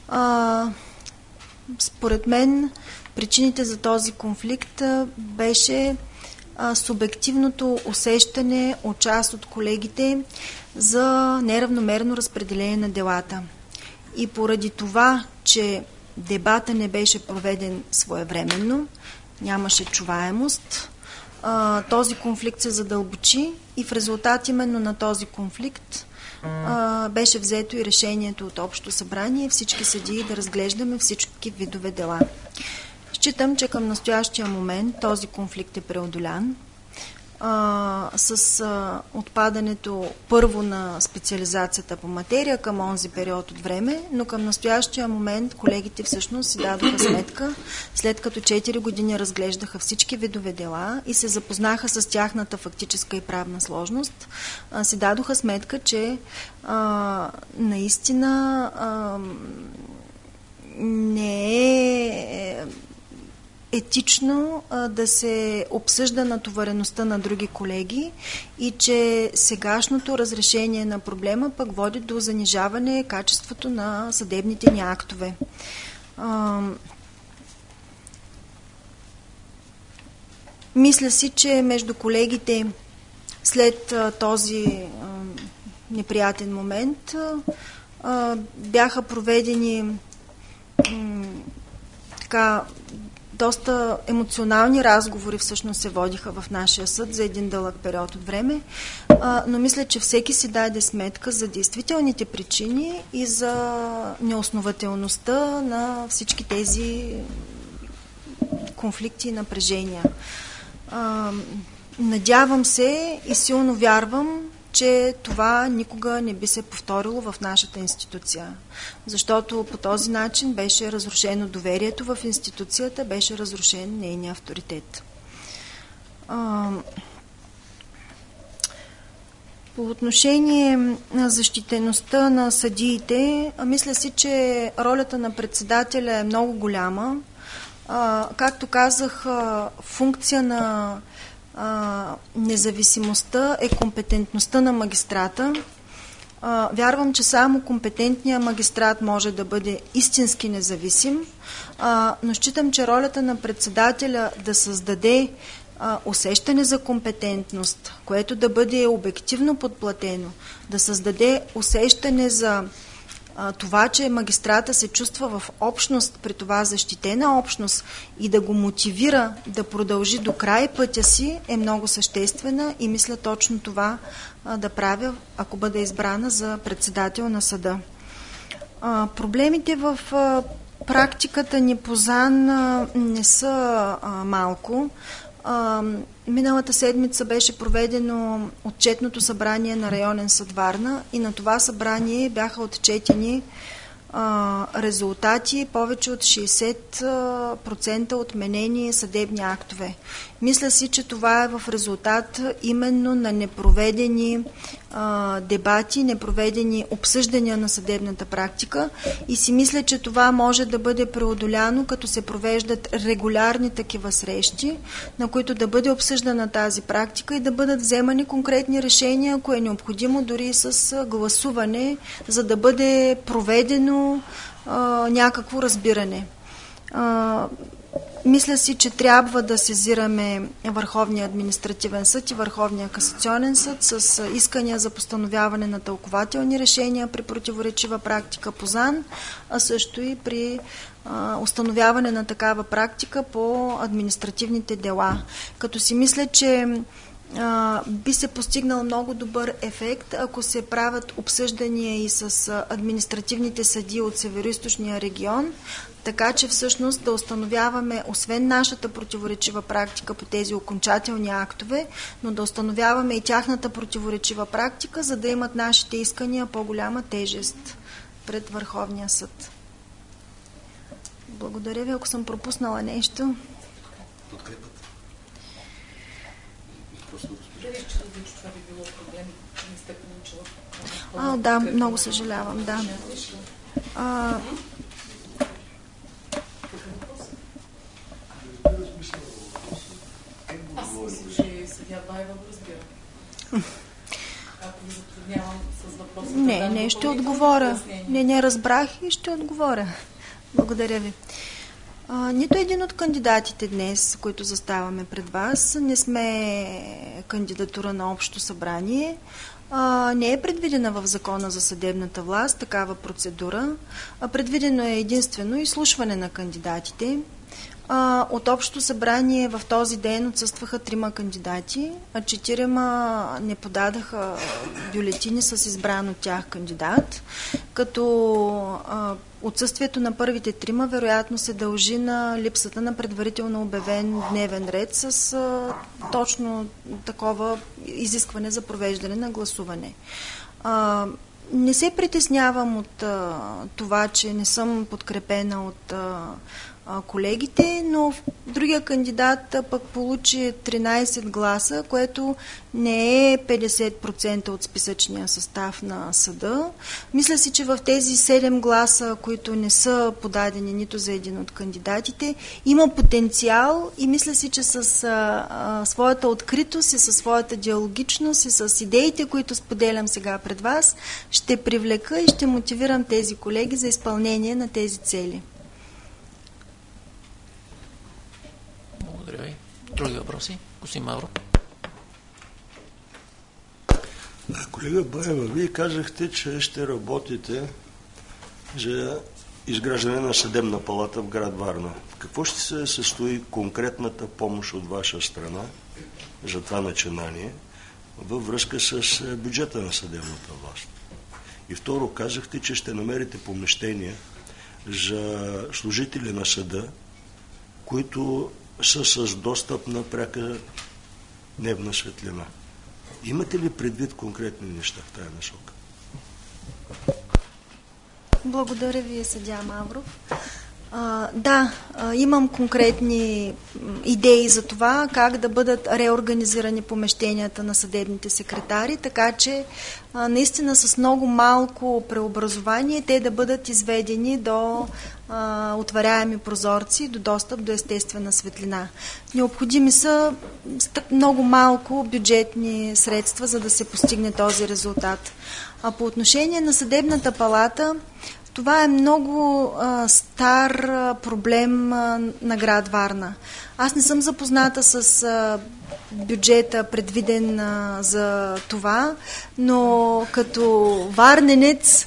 Според мен, причините за този конфликт беше субективното усещане от част от колегите за неравномерно разпределение на делата. И поради това, че дебата не беше проведен своевременно, нямаше чуваемост, този конфликт се задълбочи и в резултат именно на този конфликт беше взето и решението от Общо събрание всички съдии да разглеждаме всички видове дела. Считам, че към настоящия момент този конфликт е преодолян с отпадането първо на специализацията по материя към онзи период от време, но към настоящия момент колегите всъщност си дадоха сметка, след като 4 години разглеждаха всички видове дела и се запознаха с тяхната фактическа и правна сложност, си дадоха сметка, че наистина не е етично да се обсъжда натовареността на други колеги и че сегашното разрешение на проблема пък води до занижаване качеството на съдебните ни актове. Мисля си, че между колегите след този неприятен момент бяха проведени доста емоционални разговори всъщност се водиха в нашия съд за един дълъг период от време, но мисля, че всеки си даде сметка за действителните причини и за неоснователността на всички тези конфликти и напрежения. Надявам се и силно вярвам, че това никога не би се повторило в нашата институция. Защото по този начин беше разрушено доверието в институцията, беше разрушен нейния авторитет. По отношение на защитеността на съдиите, мисля си, че ролята на председателя е много голяма. Както казах, функция на независимостта е компетентността на магистрата. Вярвам, че само компетентният магистрат може да бъде истински независим, но считам, че ролята на председателя да създаде усещане за компетентност, което да бъде обективно подплатено, да създаде усещане за това, че магистрата се чувства в общност, при това защитена общност, и да го мотивира да продължи до край пътя си, е много съществена и мисля точно това да правя, ако бъда избрана за председател на съда. Проблемите в практиката ни по ЗАН не са малко. Миналата седмица беше проведено отчетното събрание на районен съд Варна и на това събрание бяха отчетени резултати повече от 60% отменени съдебни актове. Мисля си, че това е в резултат именно на непроведени дебати, непроведени обсъждания на съдебната практика и си мисля, че това може да бъде преодоляно, като се провеждат регулярни такива срещи, на които да бъде обсъждана тази практика и да бъдат вземани конкретни решения, ако е необходимо, дори с гласуване, за да бъде проведено някакво разбиране. Мисля си, че трябва да сезираме Върховния административен съд и Върховния касационен съд с искания за постановяване на тълкователни решения при противоречива практика по ЗАН, а също и при установяване на такава практика по административните дела. Като си мисля, че би се постигнал много добър ефект, ако се правят обсъждания и с административните съдии от Североизточния регион, така че всъщност да установяваме, освен нашата противоречива практика по тези окончателни актове, но да установяваме и тяхната противоречива практика, за да имат нашите искания по-голяма тежест пред Върховния съд. Благодаря ви, ако съм пропуснала нещо.
Подкрепата.
Дали считате, че това би било проблем, че не сте получила?
Да, много съжалявам, да.
Аз мисля, че съдия Баева го разбира. Ако ви затруднявам с въпроса...
Не, ще отговоря. Не разбрах и ще отговоря. Благодаря ви. Нито един от кандидатите днес, които заставаме пред вас, не сме кандидатура на общо събрание. Не е предвидена в Закона за съдебната власт такава процедура. Предвидено е единствено изслушване на кандидатите. От общото събрание в този ден отсъстваха 3 кандидати, а 4 не подадаха бюлетини с избран от тях кандидат, като отсъствието на първите 3 вероятно се дължи на липсата на предварително обявен дневен ред с точно такова изискване за провеждане на гласуване. Не се притеснявам от това, че не съм подкрепена от колегите, но другия кандидат пък получи 13 гласа, което не е 50% от списъчния състав на съда. Мисля си, че в тези 7 гласа, които не са подадени нито за един от кандидатите, има потенциал и мисля си, че с своята откритост и със своята диалогичност и с идеите, които споделям сега пред вас, ще привлека и ще мотивирам тези колеги за изпълнение на тези цели.
Благодаря ви. Други въпроси? Господин Мавро.
Колега Баева, вие казахте, че ще работите за изграждане на съдебна палата в град Варна. Какво ще се състои конкретната помощ от ваша страна за това начинание във връзка с бюджета на съдебната власт? И второ, казахте, че ще намерите помещения за служители на съда, които са с достъп на пряка дневна светлина. Имате ли предвид конкретни неща в тая насока?
Благодаря ви, съдия Мавров. Да, имам конкретни идеи за това как да бъдат реорганизирани помещенията на съдебните секретари, така че наистина с много малко преобразование те да бъдат изведени до отваряеми прозорци, до достъп до естествена светлина. Необходими са много малко бюджетни средства, за да се постигне този резултат. А по отношение на съдебната палата, Това е много стар проблем на град Варна. Аз не съм запозната с бюджета, предвиден за това, но като варненец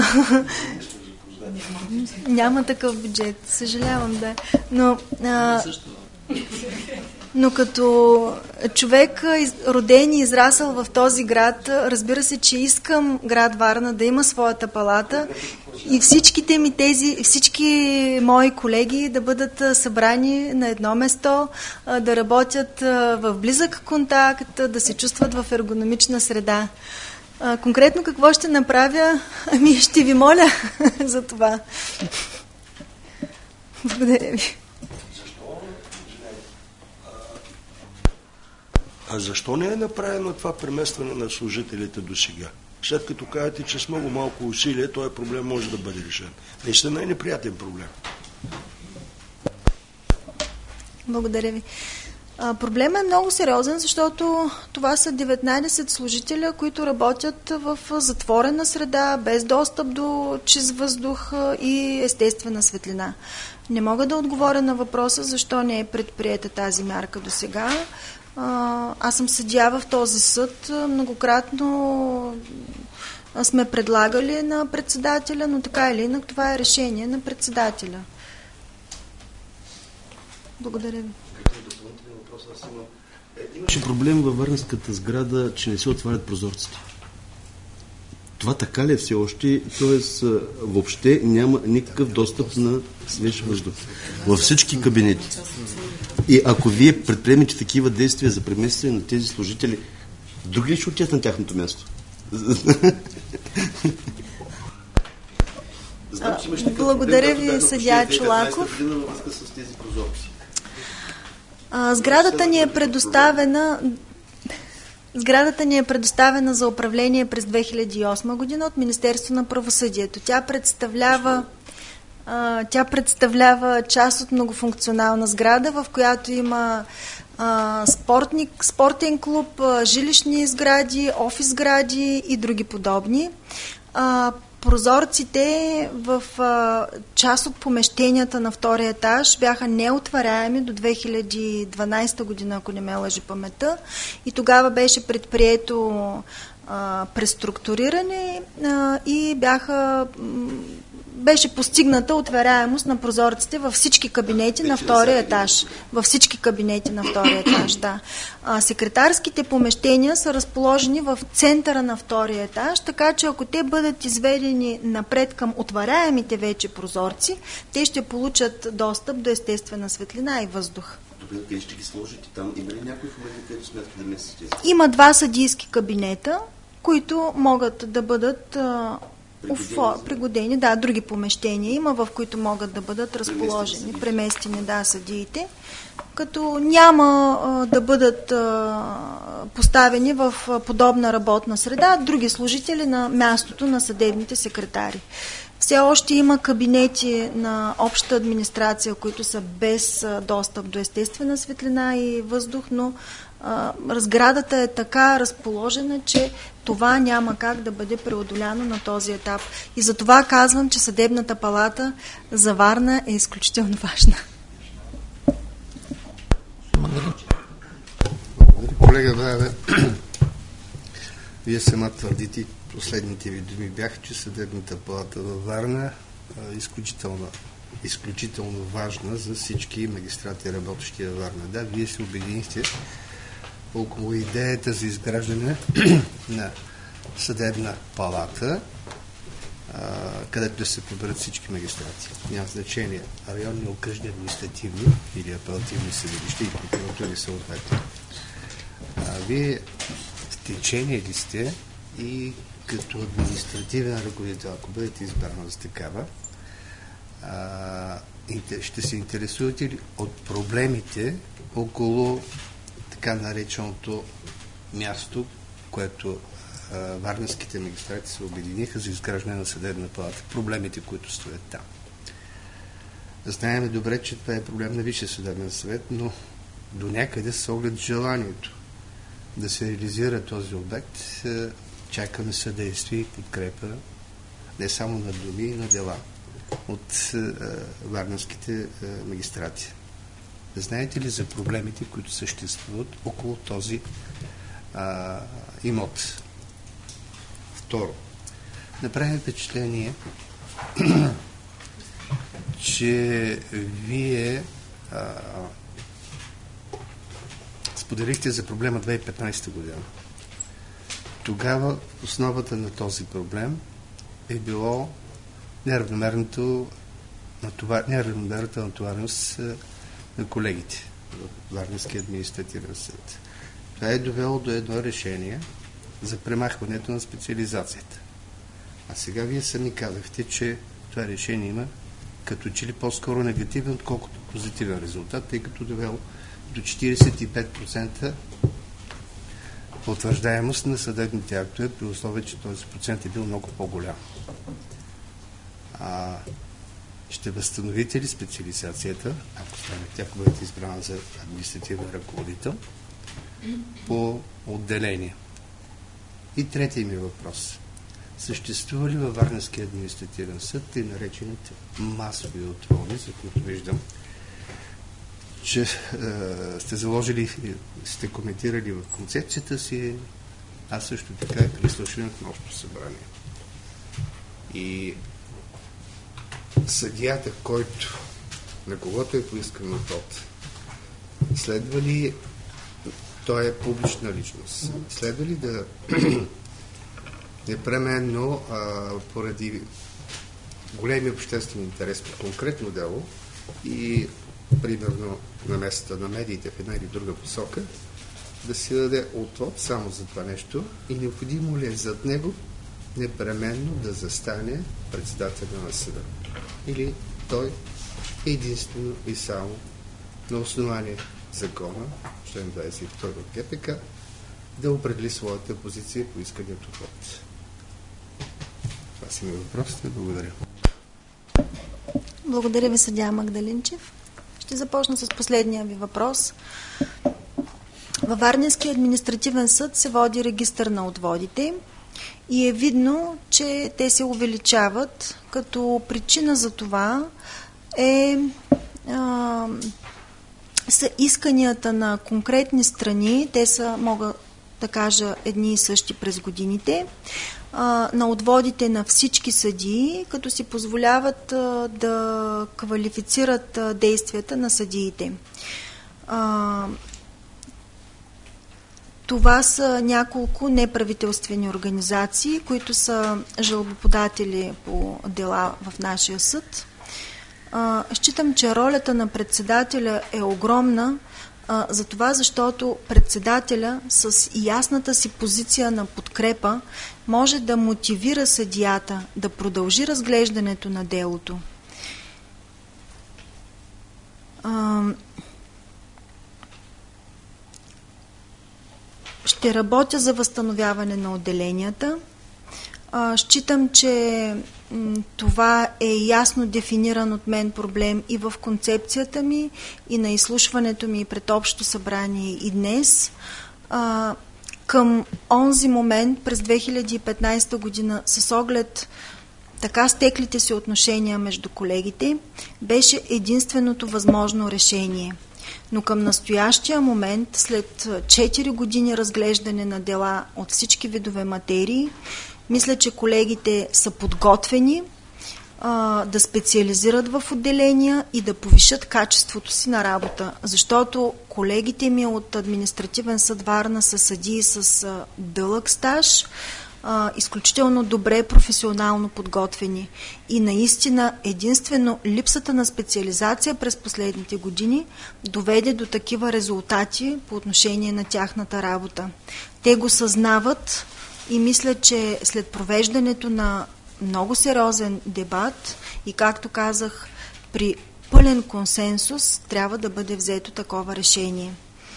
няма такъв бюджет, съжалявам, да. Но като човек, роден и израсъл в този град, разбира се, че искам град Варна да има своята палата и всички мои колеги да бъдат събрани на едно место, да работят в близък контакт, да се чувстват в ергономична среда. Конкретно какво ще направя? Ами ще ви моля за това. Благодаря ви.
А защо не е направено това преместване на служителите до сега? След като кажете, че с много малко усилие този проблем може да бъде решен. Наистина е неприятен проблем.
Благодаря ви. Проблемът е много сериозен, защото това са 19 служителя, които работят в затворена среда, без достъп до чист въздух и естествена светлина. Не мога да отговоря на въпроса защо не е предприета тази мярка до сега. Аз съм съдия в този съд. Многократно сме предлагали на председателя, но така или инак това е решение на председателя. Благодаря ви.
Имаше проблем във варненската сграда, че не се отварят прозорците. Това така ли е все още? Тоест, въобще няма никакъв достъп на свеж въздух във всички кабинети. И ако вие предприемете такива действия за преместване на тези служители, други ли ще отидат на тяхното място?
Благодаря ви, съдия Чолаков. Сградата ни е предоставена за управление през 2008 година от Министерството на правосъдието. Тя представлява част от многофункционална сграда, в която има спортен клуб, жилищни сгради, офис сгради и други подобни. Прозорците в част от помещенията на втория етаж бяха неотваряеми до 2012 година, ако не ме лъжи паметта, и тогава беше предприето преструктуриране и беше постигната отваряемост на прозорците във всички кабинети на втория етаж. Във всички кабинети на втория етаж, да. Секретарските помещения са разположени в центъра на втория етаж, така че ако те бъдат изведени напред към отваряемите вече прозорци, те ще получат достъп до естествена светлина и въздух.
Добре, къде ще ги сложите? Там има ли някой в момента, където смятате да местите?
Има 2 съдийски кабинета, които могат да бъдат пригодени, да, други помещения има, в които могат да бъдат разположени, преместени, да, съдиите, като няма да бъдат поставени в подобна работна среда други служители на мястото на съдебните секретари. Все още има кабинети на обща администрация, които са без достъп до естествена светлина и въздух, но сградата е така разположена, че това няма как да бъде преодоляно на този етап. И за това казвам, че съдебната палата за Варна е изключително важна.
Благодаря. Колега Браеве, вие сама твърдите, последните ви думи бяха, че съдебната палата във Варна е изключително важна за всички магистрати, работещи във Варна. Да, вие се обединихте около идеята за изграждане на съдебна палата, където да се поберат всички магистрати. Няма значение районни, окръжни, административни или апелативни съдилища и прокуратури съответно. Вие в течение ли сте и като административен ръководител, ако бъдете избрана за такава, ще се интересувате ли от проблемите около така нареченото място, което варненските магистрати се обединиха за изграждане на съдебна палата, проблемите, които стоят там. Знаем добре, че това е проблем на Висшия съдебен съвет, но до някъде с оглед желанието да се реализира този обект, чакаме съдействие и подкрепа не само на думи, и на дела от варненските магистрати. Знаете ли за проблемите, които съществуват около този имот? Второ, направи впечатление, че вие споделихте за проблема 2015 година. Тогава основата на този проблем е било неравномерната натовареност на колегите в Варненския административен съд. Това е довело до едно решение за премахването на специализацията. А сега вие сами казахте, че това решение има като че ли по-скоро негативен, отколкото позитивен резултат, тъй като довело до 45% потвърждаемост на съдебните актове, при условие, че този процент е бил много по-голям. Ще възстановите ли специализацията, ако бъдете избрана за административен ръководител, по отделение? И третия ми въпрос. Съществува ли във Варненския административен съд и наречените масови отрови, за които виждам, че сте заложили, сте коментирали в концепцията си, а също така и при изслушването на общото събрание. И съдията, на когото е поискан отвод, следва ли, той е публична личност, следва ли да непременно поради големи обществен интерес по конкретно дело и примерно на местата на медиите в една или друга посока, да се даде отвод само за това нещо и необходимо ли е зад него непременно да застане председателя на съда? Или той единствено и само на основание закона, член 22 от ГПК, да определи своята позиция по искането отвод? Това си ми въпросите. Благодаря.
Благодаря ви, съдия Магдалинчев. Ще започна с последния ви въпрос. Във Варненския административен съд се води регистър на отводите и е видно, че те се увеличават, като причина за това са исканията на конкретни страни. Те са, мога да кажа, едни и същи през годините, на отводите на всички съдии, като си позволяват да квалифицират действията на съдиите. Това са няколко неправителствени организации, които са жалбоподатели по дела в нашия съд. Считам, че ролята на председателя е огромна, за това, защото председателя с ясната си позиция на подкрепа може да мотивира съдията да продължи разглеждането на делото. Ще работя за възстановяване на отделенията. Считам, че това е ясно дефиниран от мен проблем и в концепцията ми, и на изслушването ми пред Общо събрание и днес. Към онзи момент, през 2015 година, с оглед така стеклите си отношения между колегите, беше единственото възможно решение. Но към настоящия момент, след 4 години разглеждане на дела от всички видове материи, мисля, че колегите са подготвени да специализират в отделения и да повишат качеството си на работа, защото колегите ми от административен съд Варна са съдии с дълъг стаж, изключително добре професионално подготвени. И наистина единствено липсата на специализация през последните години доведе до такива резултати по отношение на тяхната работа. Те го съзнават и мисля, че след провеждането на много сериозен дебат и, както казах, при пълен консенсус трябва да бъде взето такова решение.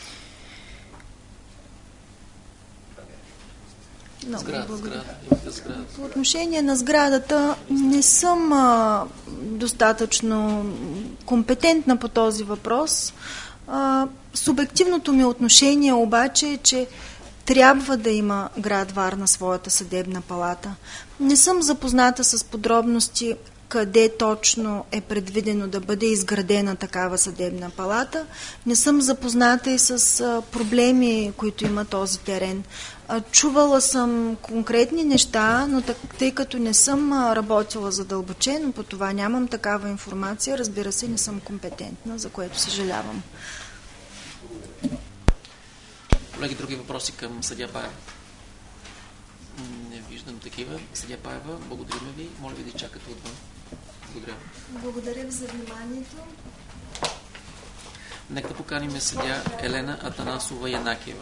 По отношение на сградата не съм достатъчно компетентна по този въпрос. Субективното ми отношение обаче е, че трябва да има град Варна своята съдебна палата. Не съм запозната с подробности къде точно е предвидено да бъде изградена такава съдебна палата. Не съм запозната и с проблеми, които има този терен. Чувала съм конкретни неща, но тъй като не съм работила задълбочено по това, нямам такава информация, разбира се, не съм компетентна, за което съжалявам.
Колеги, други въпроси към съдия Паева? Не виждам такива. Съдия Паева, благодарим ви. Моля ви да чакате отвън. Благодаря.
Благодаря ви за вниманието.
Нека да поканим съдия Елена Атанасова Янакиева.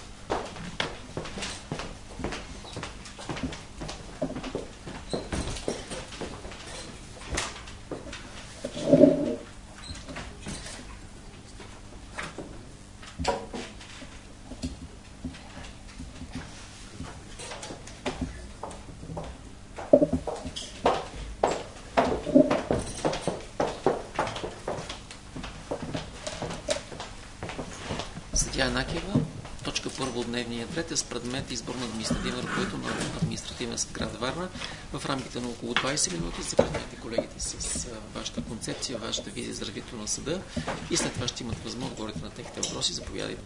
Съдия Янакиева, точка първа от дневния ред е с предмет избор на административен ръководител на административен съд град Варна в рамките на около 20 минути. Запознайте колегите с вашата концепция, вашата визия за развитието на съда и след това ще имат възможност да отговорите на техните въпроси. Заповядайте.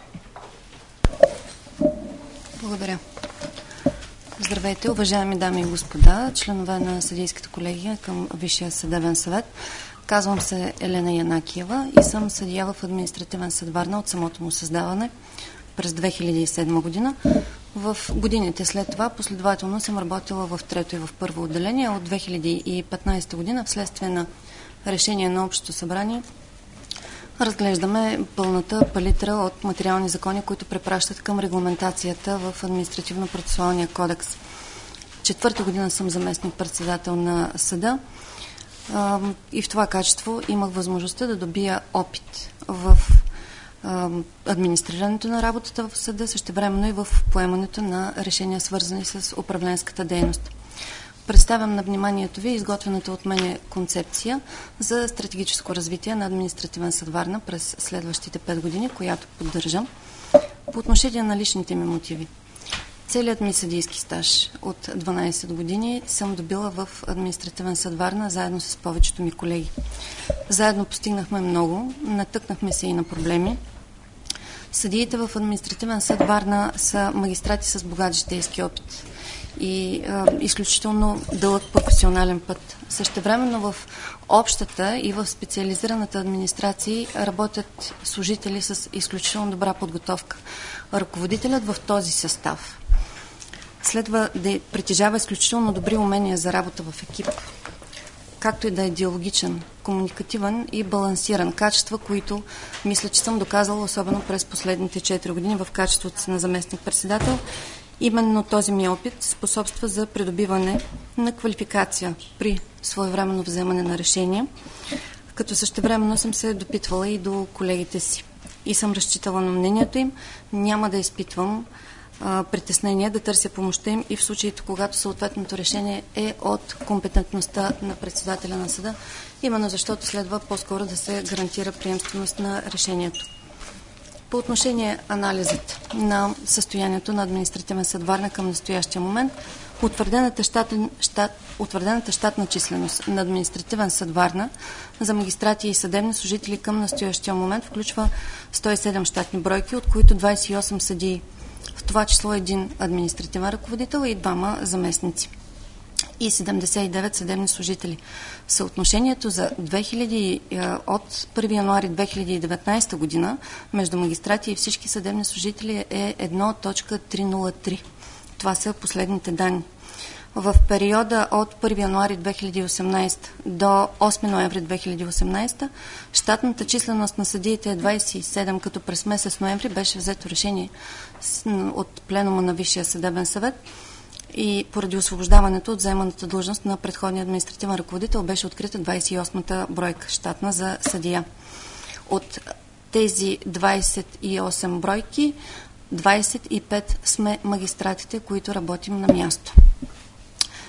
Благодаря. Здравейте, уважаеми дами и господа, членове на съдийската колегия към Висшия съдебен съвет. Казвам се Елена Янакиева и съм съдия в административен съд Варна от самото му създаване през 2007 година. В годините след това последователно съм работила в трето и в първо отделение. От 2015 година вследствие на решение на Общото събрание разглеждаме пълната палитра от материални закони, които препращат към регламентацията в административно-процесуалния кодекс. Четвърта година съм заместник-председател на съда и в това качество имах възможността да добия опит в администрирането на работата в съда, същевременно и в поемането на решения, свързани с управленската дейност. Представям на вниманието ви изготвената от мен концепция за стратегическо развитие на административен съд Варна през следващите 5 години, която поддържам. По отношение на личните ми мотиви. Целият ми съдийски стаж от 12 години съм добила в административен съд Варна, заедно с повечето ми колеги. Заедно постигнахме много, натъкнахме се и на проблеми. Съдиите в административен съд Варна са магистрати с богат житейски опит и изключително дълъг професионален път. Същевременно в общата и в специализираната администрации работят служители с изключително добра подготовка. Ръководителят в този състав следва да притежава изключително добри умения за работа в екип, както и да е диалогичен, комуникативен и балансиран. Качества, които мисля, че съм доказала, особено през последните 4 години в качеството си на заместник-председател. Именно този ми опит способства за придобиване на квалификация при своевременно вземане на решения, като същевременно съм се допитвала и до колегите си. И съм разчитала на мнението им. Няма да изпитвам притеснение да търся помощта им и в случаите, когато съответното решение е от компетентността на председателя на съда, именно защото следва по-скоро да се гарантира приемственост на решението. По отношение анализът на състоянието на административен съд Варна към настоящия момент, утвърдената щатна численост на административен съд Варна за магистрати и съдебни служители към настоящия момент включва 107 щатни бройки, от които 28 съдии, в това число един административен ръководител и 2 заместници и 79 съдебни служители. Съотношението за от 1 януари 2019 година между магистрати и всички съдебни служители е 1.303. Това са последните данни. В периода от 1 януари 2018 до 8 ноември 2018 щатната численост на съдиите е 27, като през месец ноември беше взето решение от пленума на Висшия съдебен съвет и поради освобождаването от заеманата длъжност на предходния административен ръководител беше открита 28-та бройка щатна за съдия. От тези 28 бройки, 25 сме магистратите, които работим на място.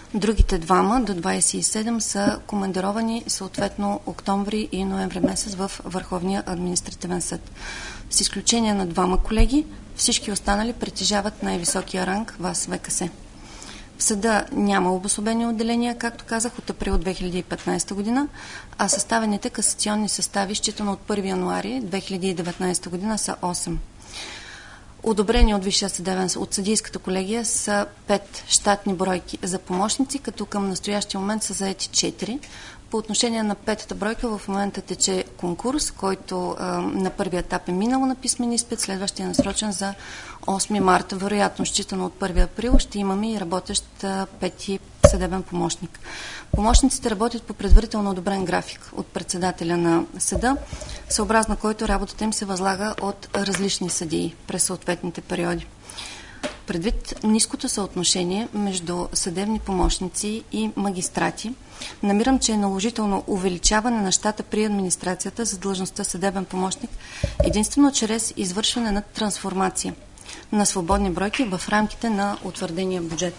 Другите двама до 27 са командировани съответно октомври и ноември месец в Върховния административен съд. С изключение на двама колеги, всички останали притежават най-високия ранг ВАС ВКС. В съда няма обособени отделения, както казах, от април 2015 година, а съставените касационни състави, считано от 1 януари 2019 година, са 8. Одобрени от Висшия съдебен съд, от съдийската колегия са 5 щатни бройки за помощници, като към настоящия момент са заети 4. По отношение на 5-та бройка в момента тече конкурс, който на първия етап е минало на писмен изпит, следващия е насрочен за 8 марта. Вероятно, считано от 1 април, ще имаме и работещ 5-ти съдебен помощник. Помощниците работят по предварително одобрен график от председателя на съда, съобразно който работата им се възлага от различни съдии през съответните периоди. Предвид ниското съотношение между съдебни помощници и магистрати, намирам, че е наложително увеличаване на щата при администрацията за длъжността съдебен помощник единствено чрез извършване на трансформация на свободни бройки в рамките на утвърдения бюджет.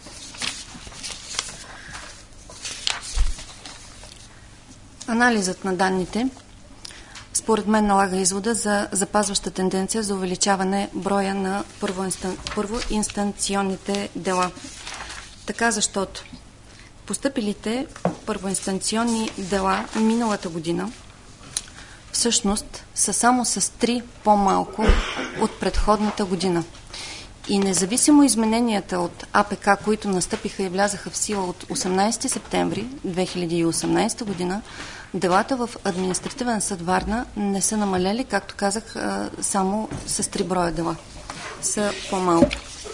Анализът на данните според мен налага извода за запазваща тенденция за увеличаване броя на първоинстанционните дела. Така, защото постъпилите първоинстанционни дела миналата година всъщност са само с 3 по-малко от предходната година. И независимо измененията от АПК, които настъпиха и влязаха в сила от 18 септември 2018 година, делата в административен съд Варна не са намалели, както казах, само с 3 броя дела. Са по-малко.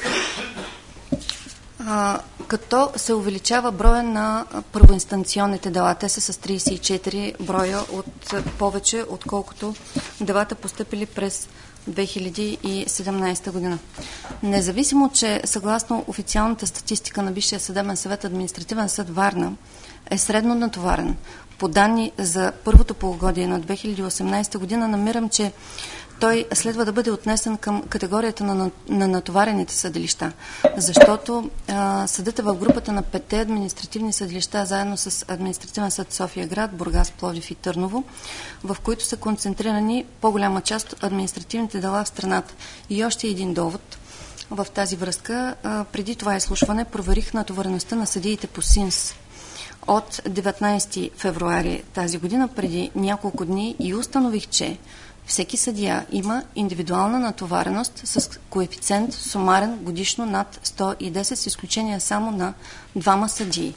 Като се увеличава броя на първоинстанционните дела. Те са с 34 броя от повече, отколкото делата постъпили през 2017 година. Независимо, че съгласно официалната статистика на Висшия съдебен съвет, административен съд Варна е средно натоварен. По данни за първото полугодие на 2018 година намирам, че той следва да бъде отнесен към категорията на натоварените съдилища, защото съдът е в групата на 5 административни съдилища, заедно с административен съд София град, Бургас, Пловдив и Търново, в които са концентрирани по-голяма част от административните дела в страната. И още един довод в тази връзка. Преди това изслушване проверих натовареността на съдиите по СИНС от 19 февруари тази година, преди няколко дни, и установих, че всеки съдия има индивидуална натовареност с коефициент сумарен годишно над 110, с изключение само на 2 съдии.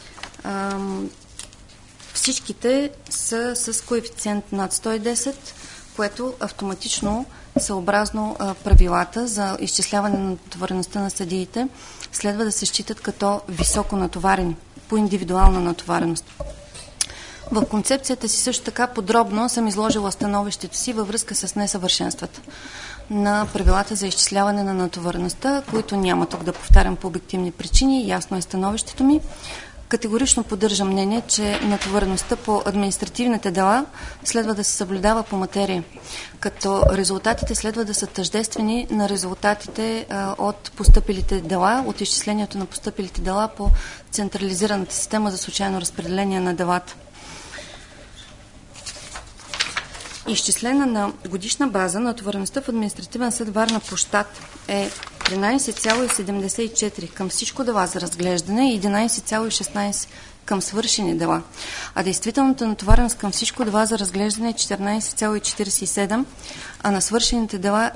Всичките са с коефициент над 110, което автоматично, съобразно правилата за изчисляване на натовареността на съдиите, следва да се считат като високо натоварени по индивидуална натовареност. В концепцията си също така подробно съм изложила становището си във връзка с несъвършенствата на правилата за изчисляване на натовареността, които няма тук да повтарям по обективни причини. Ясно е становището ми. Категорично поддържам мнение, че натовареността по административните дела следва да се съблюдава по материя, като резултатите следва да са тъждествени на резултатите от постъпилите дела, от изчислението на постъпилите дела по централизираната система за случайно разпределение на делата. Изчислена на годишна база, натовареността в административен съд Варна по щат е 13,74 към всичко дела за разглеждане и 11,16 към свършени дела. А действителната натовареност към всичко дела за разглеждане е 14,47, а на свършените дела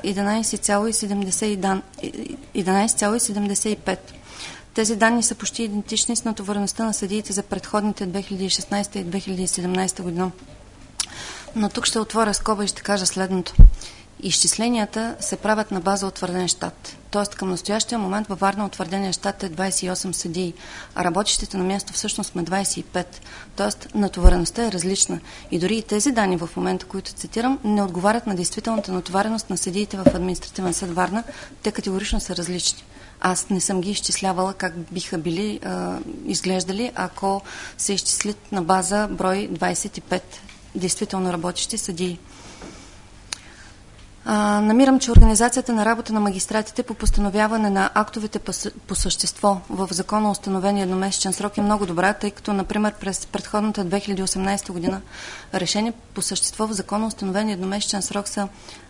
11,75. Тези данни са почти идентични с натовареността на съдиите за предходните 2016 и 2017 година. Но тук ще отворя скоба и ще кажа следното. Изчисленията се правят на база утвърден щат. Тоест към настоящия момент във Варна утвърдения щат е 28 съдии, а работещите на място всъщност сме 25. Тоест натовареността е различна. И дори и тези данни в момента, които цитирам, не отговарят на действителната натовареност на съдиите в административен съд Варна. Те категорично са различни. Аз не съм ги изчислявала как биха били изглеждали, ако се изчислят на база брой 25 действително работещи съдии. Намирам, че организацията на работа на магистратите по постановяване на актовете по същество в законно установен едномесечен срок е много добра, тъй като, например, през предходната 2018 година решение по същество в законно установен едномесечен срок са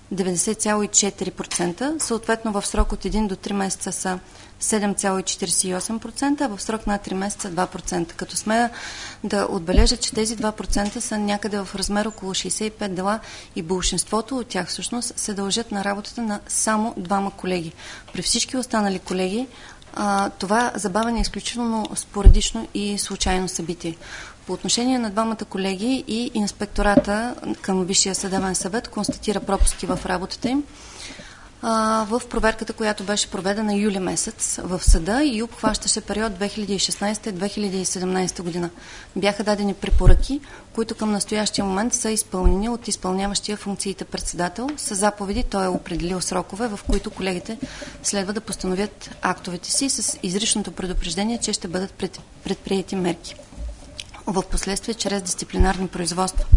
90,4%, съответно в срок от 1 до 3 месеца са 7,48%, а в срок на 3 месеца 2%. Като смея да отбележа, че тези 2% са някъде в размер около 65 дела и большинството от тях всъщност се дължат на работата на само 2 колеги. При всички останали колеги това забавяне е изключително спорадично и случайно събитие. По отношение на 2 колеги и инспектората към Висшия съдебен съвет констатира пропуски в работата им в проверката, която беше проведена юли месец в съда и обхващаше период 2016-2017 година. Бяха дадени препоръки, които към настоящия момент са изпълнени от изпълняващия функциите председател. С заповеди той е определил срокове, в които колегите следва да постановят актовете си с изричното предупреждение, че ще бъдат предприети мерки в последствие чрез дисциплинарни производства.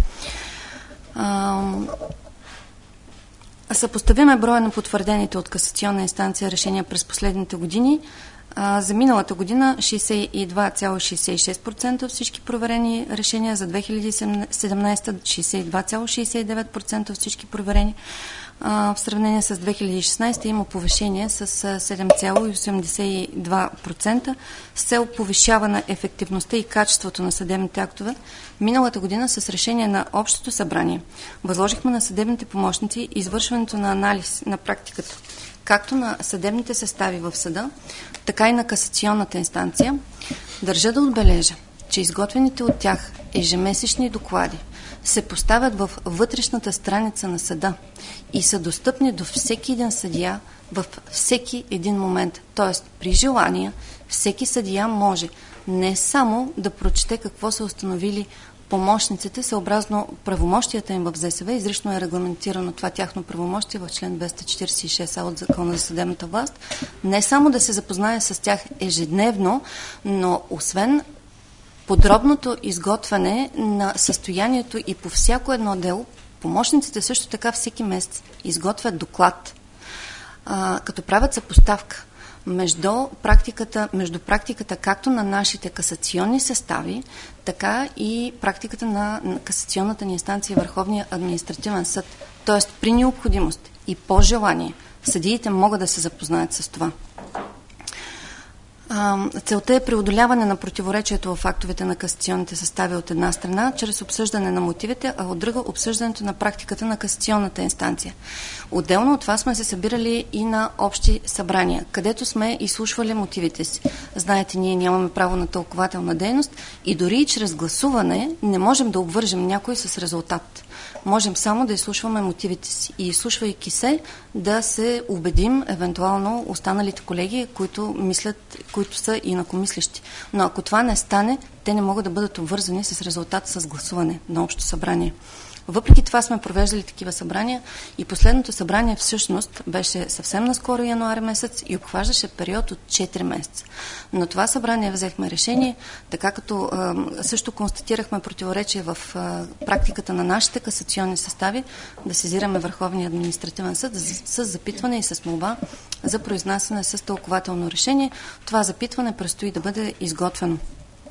Съпоставиме броя на потвърдените от касационна инстанция решения през последните години. За миналата година 62,66% от всички проверени решения, за 2017 62,69% от всички проверени. В сравнение с 2016 има повишение с 7,82% с цел повишаване ефективността и качеството на съдебните актове. Миналата година с решение на Общото събрание възложихме на съдебните помощници извършването на анализ на практиката, както на съдебните състави в съда, така и на касационната инстанция. Държа да отбележа, че изготвените от тях ежемесечни доклади се поставят в вътрешната страница на съда и са достъпни до всеки един съдия във всеки един момент. Тоест, при желание, всеки съдия може не само да прочете какво са установили помощниците, съобразно правомощията им в ЗСВ, изрично е регламентирано това тяхно правомощие в член 246А от Закона за съдебната власт, не само да се запознае с тях ежедневно, но освен подробното изготвяне на състоянието и по всяко едно дело, помощниците също така всеки месец изготвят доклад, като правят съпоставка между практиката както на нашите касационни състави, така и практиката на касационната ни инстанция Върховния административен съд. Тоест, при необходимост и по желание, съдиите могат да се запознаят с това. Целта е преодоляване на противоречието в актовете на касационните състави от една страна, чрез обсъждане на мотивите, а от друга обсъждането на практиката на касационната инстанция. Отделно от това сме се събирали и на общи събрания, където сме изслушвали мотивите си. Знаете, ние нямаме право на тълкователна дейност и дори и чрез гласуване не можем да обвържем някой с резултат. Можем само да изслушваме мотивите си и изслушвайки се да се убедим евентуално останалите колеги, които са инакомислещи. Но ако това не стане, те не могат да бъдат обвързани с резултат с гласуване на общо събрание. Въпреки това сме провеждали такива събрания и последното събрание всъщност беше съвсем наскоро януари месец и обхващаше период от 4 месеца. На това събрание взехме решение, така като също констатирахме противоречие в практиката на нашите касационни състави, да сезираме Върховния административен съд с запитване и с молба за произнасяне с тълкователно решение. Това запитване предстои да бъде изготвено.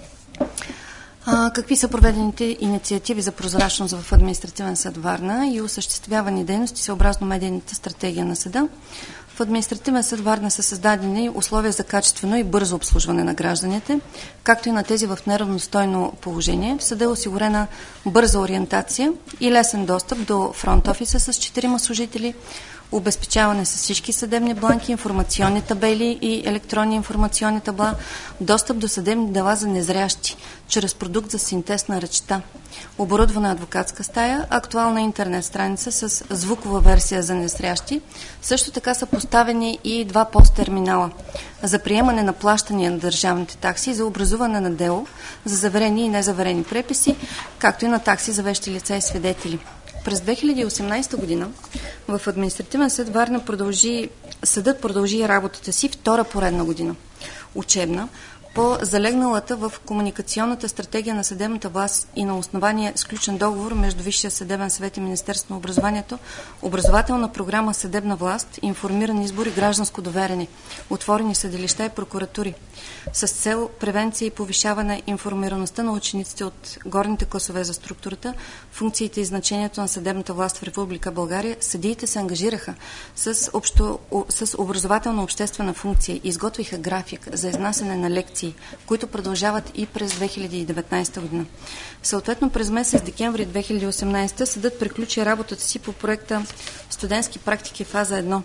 Какви са проведените инициативи за прозрачност в Административен съд Варна и осъществявани дейности съобразно медийната стратегия на съда? В Административен съд Варна са създадени условия за качествено и бързо обслужване на гражданите, както и на тези в неравностойно положение. В съда е осигурена бърза ориентация и лесен достъп до фронт офиса с 4 служители, обезпечаване с всички съдебни бланки, информационни табели и електронни информационни табла, достъп до съдебни дела за незрящи, чрез продукт за синтез на речта, оборудвана адвокатска стая, актуална интернет страница с звукова версия за незрящи. Също така са поставени и 2 посттерминала за приемане на плащания на държавните такси, за образуване на дело, за заверени и незаверени преписи, както и на такси за вещи лица и свидетели. През 2018 година в Административен съд Варна съдът продължи работата си втора поредна година учебна по залегналата в комуникационната стратегия на съдебната власт и на основание сключен договор между Висшия съдебен съвет и Министерството на образованието, образователна програма Съдебна власт, информиран избор и гражданско доверене, отворени съдилища и прокуратури, с цел превенция и повишаване информираността на учениците от горните класове за структурата, функциите и значението на съдебната власт в Република България. Съдиите се ангажираха с образователна обществена функция и изготвиха график за изнасяне на лекции, които продължават и през 2019 година. Съответно, през месец декември 2018 съдът приключи работата си по проекта Студентски практики фаза 1.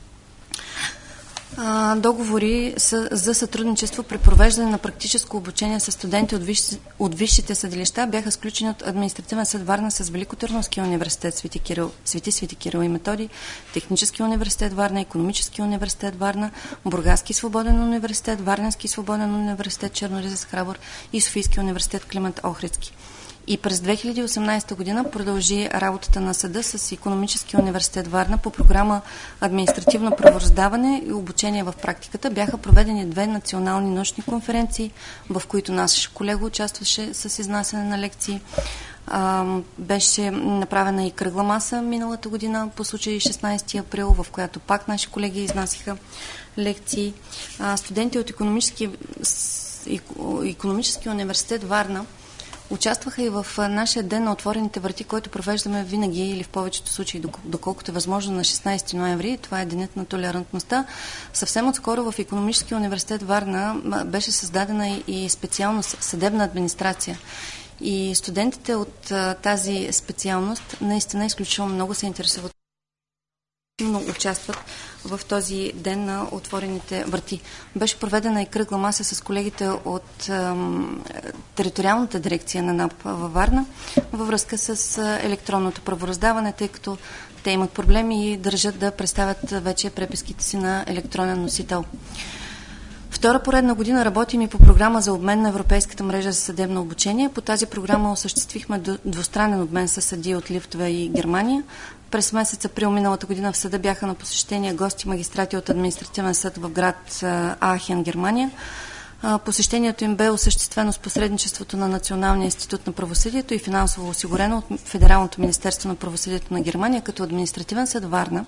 Договори за сътрудничество при провеждане на практическо обучение с студенти от висшите съдилища бяха сключени от Административен съд Варна с Великотърновския университет Свети Кирил и Методий, Технически университет Варна, Икономически университет Варна, Бургаски свободен университет, Варненски свободен университет Черноризец Храбър и Софийски университет Климент Охридски. И през 2018 година продължи работата на съда с Икономическия университет Варна по програма Административно правораздаване и обучение в практиката. Бяха проведени 2 национални научни конференции, в които наш колега участваше с изнасяне на лекции. Беше направена и кръгла маса миналата година по случай 16 април, в която пак наши колеги изнасяха лекции. Студенти от Икономическия университет Варна участваха и в нашия ден на отворените врати, който провеждаме винаги или в повечето случаи, доколкото е възможно, на 16 ноември. Това е денят на толерантността. Съвсем отскоро в Икономическия университет Варна беше създадена и специалност съдебна администрация. И студентите от тази специалност наистина изключително много се интересуват, участват в този ден на отворените врати. Беше проведена и кръгла маса с колегите от териториалната дирекция на НАП във Варна във връзка с електронното правораздаване, тъй като те имат проблеми и държат да представят вече преписките си на електронен носител. Втора поредна година работим и по програма за обмен на Европейската мрежа за съдебно обучение. По тази програма осъществихме двустранен обмен с съдии от Литва и Германия. През месец април миналата година в съда бяха на посещение гости магистрати от административен съд в град Аахен, Германия. Посещението им бе осъществено с посредничеството на Националния институт на правосъдието и финансово осигурено от Федералното министерство на правосъдието на Германия, като административен съд Варна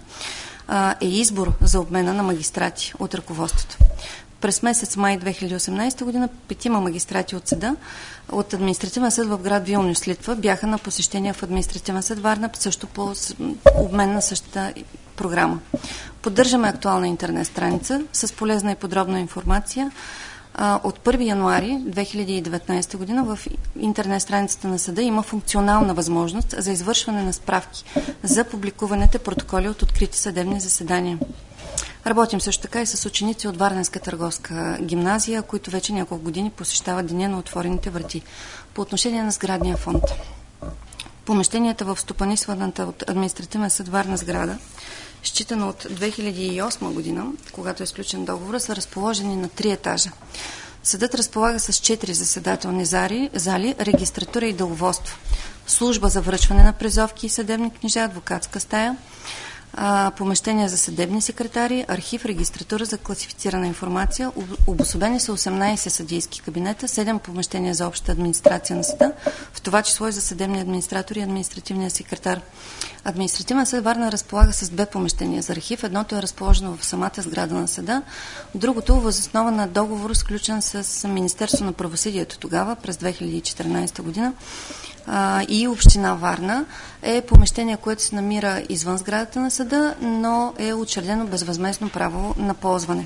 е избор за обмена на магистрати от ръководството. През месец май 2018 година 5 магистрати от съда от административен съд в град Вилнюс, Литва, бяха на посещение в административен съд Варна, също по обмен на същата програма. Поддържаме актуална интернет страница с полезна и подробна информация. От 1 януари 2019 година в интернет страницата на съда има функционална възможност за извършване на справки за публикуваните протоколи от открити съдебни заседания. Работим също така и с ученици от Варненска търговска гимназия, които вече няколко години посещават Деня на отворените врати. По отношение на сградния фонд. Помещенията в стопанисваната от административен съд Варна сграда, считано от 2008 година, когато е сключен договор, са разположени на 3 етажа. Съдът разполага с 4 заседателни зали, регистратура и деловодство, служба за връчване на призовки и съдебни книжа, адвокатска стая, помещения за съдебни секретари, архив, регистратура за класифицирана информация. Обособени са 18 съдийски кабинета, 7 помещения за обща администрация на съда, в това число и за съдебни администратори и административния секретар. Административен съд Варна разполага с 2 помещения за архив. Едното е разположено в самата сграда на съда, другото въз основа на договор, сключен с Министерство на правосъдието тогава, през 2014 година, и община Варна, е помещение, което се намира извън сградата на съда, но е учредено безвъзмездно право на ползване.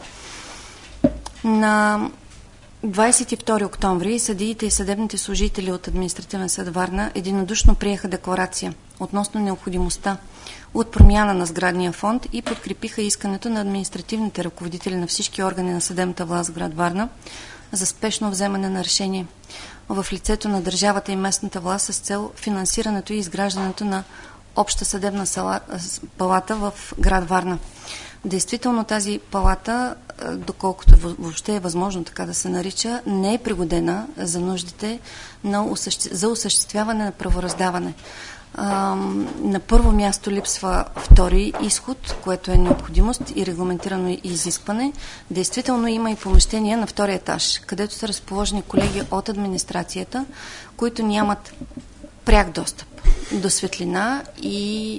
На 22 октомври съдиите и съдебните служители от административен съд Варна единодушно приеха декларация относно необходимостта от промяна на сградния фонд и подкрепиха искането на административните ръководители на всички органи на съдебната власт в град Варна за спешно вземане на решение в лицето на държавата и местната власт с цел финансирането и изграждането на обща съдебна палата в град Варна. Действително тази палата, доколкото въобще е възможно така да се нарича, не е пригодена за нуждите за осъществяване на правораздаване. На първо място липсва втори изход, което е необходимост и регламентирано изискване. Действително има и помещения на втория етаж, където са разположени колеги от администрацията, които нямат пряк достъп до светлина и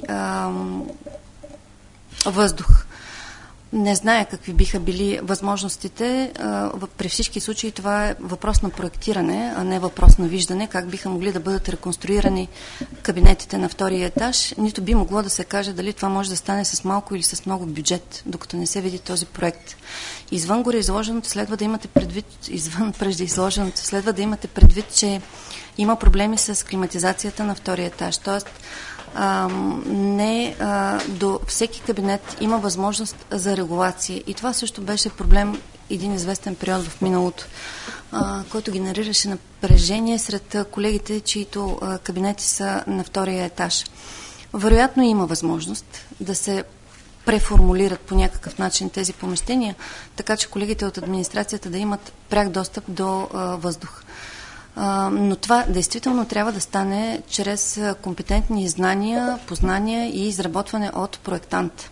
въздух. Не зная какви биха били възможностите. При всички случаи това е въпрос на проектиране, а не въпрос на виждане, как биха могли да бъдат реконструирани кабинетите на втория етаж. Нито би могло да се каже дали това може да стане с малко или с много бюджет, докато не се види този проект. Извън гореизложеното следва да имате предвид, извън преждеизложеното следва да имате предвид, че има проблеми с климатизацията на втория етаж. Тоест, до всеки кабинет има възможност за регулация. И това също беше проблем един известен период в миналото, който генерираше напрежение сред колегите, чието кабинети са на втория етаж. Вероятно има възможност да се преформулират по някакъв начин тези помещения, така че колегите от администрацията да имат пряк достъп до въздух. Но това действително трябва да стане чрез компетентни знания, познания и изработване от проектант.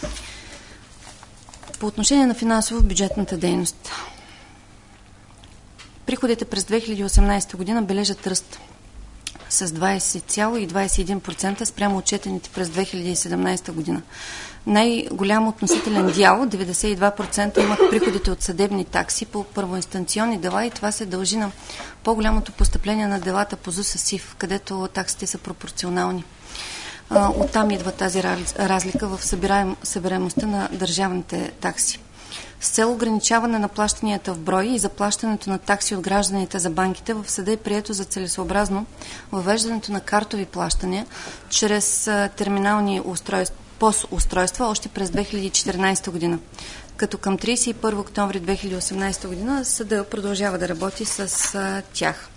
По отношение на финансово-бюджетната дейност. Приходите през 2018 година бележат ръст с 20,21% спрямо отчетените през 2017 година. Най-голям относителен дял, 92%, имат приходите от съдебни такси по първоинстанционни дела и това се дължи на по-голямото постъпление на делата по ЗУС-СИФ, където таксите са пропорционални. Оттам идва тази разлика в събираемостта на държавните такси. С цел ограничаване на плащанията в брой и заплащането на такси от гражданите за банките, в съда е прието за целесообразно въвеждането на картови плащания чрез терминални POS-устройства още през 2014 година. Като към 31 октомври 2018 година съда продължава да работи с тях.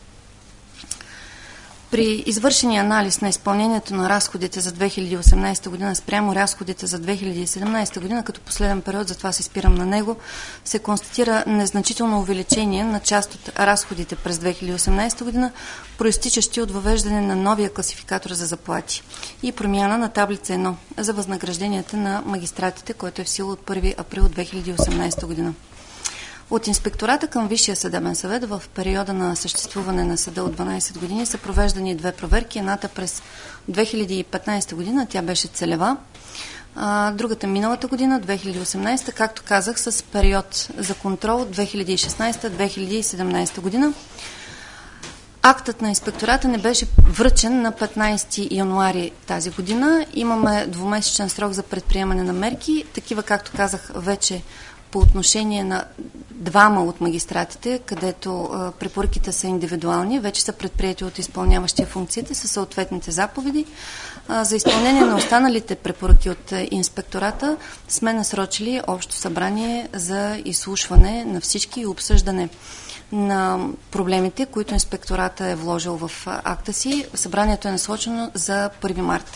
При извършения анализ на изпълнението на разходите за 2018 година спрямо разходите за 2017 година, като последен период, затова се спирам на него, се констатира незначително увеличение на част от разходите през 2018 година, проистичащи от въвеждане на новия класификатор за заплати и промяна на таблица 1 за възнагражденията на магистратите, който е в сила от 1 април 2018 година. От инспектората към Висшия съдебен съвет в периода на съществуване на съда от 12 години са провеждани две проверки. Едната през 2015 година, тя беше целева. Другата миналата година, 2018, както казах, с период за контрол 2016-2017 година. Актът на инспектората не беше връчен на 15 януари тази година. Имаме двумесечен срок за предприемане на мерки. Такива, както казах, вече по отношение на двама от магистратите, където препоръките са индивидуални, вече са предприети от изпълняващия функциите със съответните заповеди. За изпълнение на останалите препоръки от инспектората сме насрочили общо събрание за изслушване на всички и обсъждане на проблемите, които инспектората е вложил в акта си. Събранието е насрочено за 1 март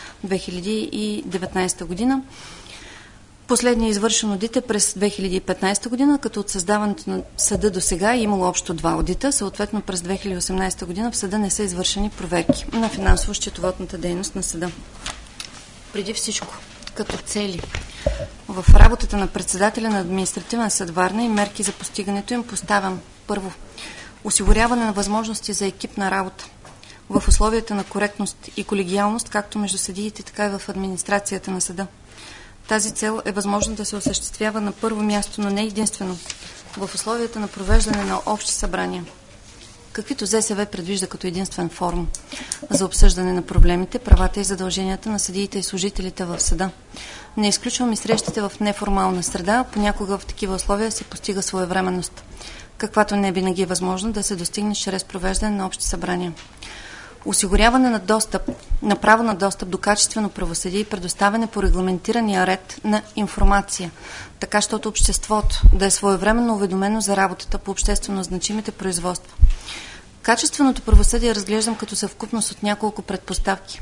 2019 година. Последният извършен одит е през 2015 година, като от създаването на съда до сега е имало общо 2 одита. Съответно през 2018 година в съда не са извършени проверки на финансово-счетоводната дейност на съда. Преди всичко, като цели в работата на председателя на административен съд Варна и мерки за постигането им поставям: първо, осигуряване на възможности за екипна работа в условията на коректност и колегиалност, както между съдиите, така и в администрацията на съда. Тази цел е възможно да се осъществява на първо място, но не единствено, в условията на провеждане на общи събрания, каквито ЗСВ предвижда като единствен форум за обсъждане на проблемите, правата и задълженията на съдиите и служителите в съда. Не изключвам и срещите в неформална среда, понякога в такива условия се постига своевременност, каквато не винаги е възможно да се достигне чрез провеждане на общи събрания. Осигуряване на право на достъп до качествено правосъдие и предоставяне по регламентирания ред на информация, така щото обществото да е своевременно уведомено за работата по обществено значимите производства. Качественото правосъдие разглеждам като съвкупност от няколко предпоставки.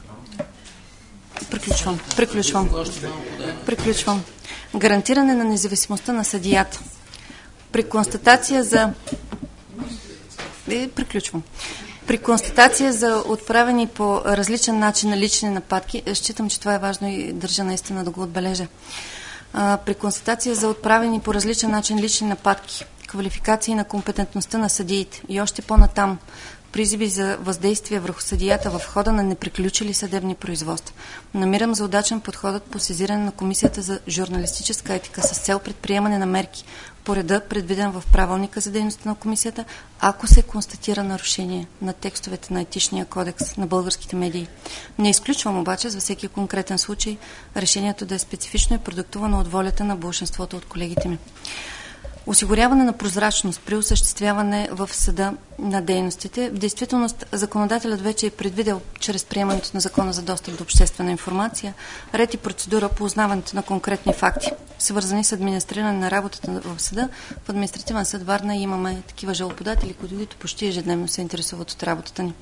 Приключвам. Гарантиране на независимостта на съдията. При констатация за... При констатация за отправени по различен начин на лични нападки, считам, че това е важно и държа наистина да го отбележа. При констатация за отправени по различен начин лични нападки, квалификации на компетентността на съдиите и още по-натам призиви за въздействие върху съдията в хода на неприключили съдебни производства. Намирам за удачен подходът по сезиране на Комисията за журналистическа етика с цел предприемане на мерки по реда, предвиден в правилника за дейността на комисията, ако се констатира нарушение на текстовете на етичния кодекс на българските медии. Не изключвам обаче за всеки конкретен случай решението да е специфично и продиктувано от волята на болшинството от колегите ми. Осигуряване на прозрачност при осъществяване в съда на дейностите. В действителност законодателят вече е предвидел чрез приемането на закона за достъп до обществена информация ред и процедура по узнаването на конкретни факти, свързани с администриране на работата в съда. В административен съд Варна имаме такива жалбоподатели, които почти ежедневно се интересуват от работата ни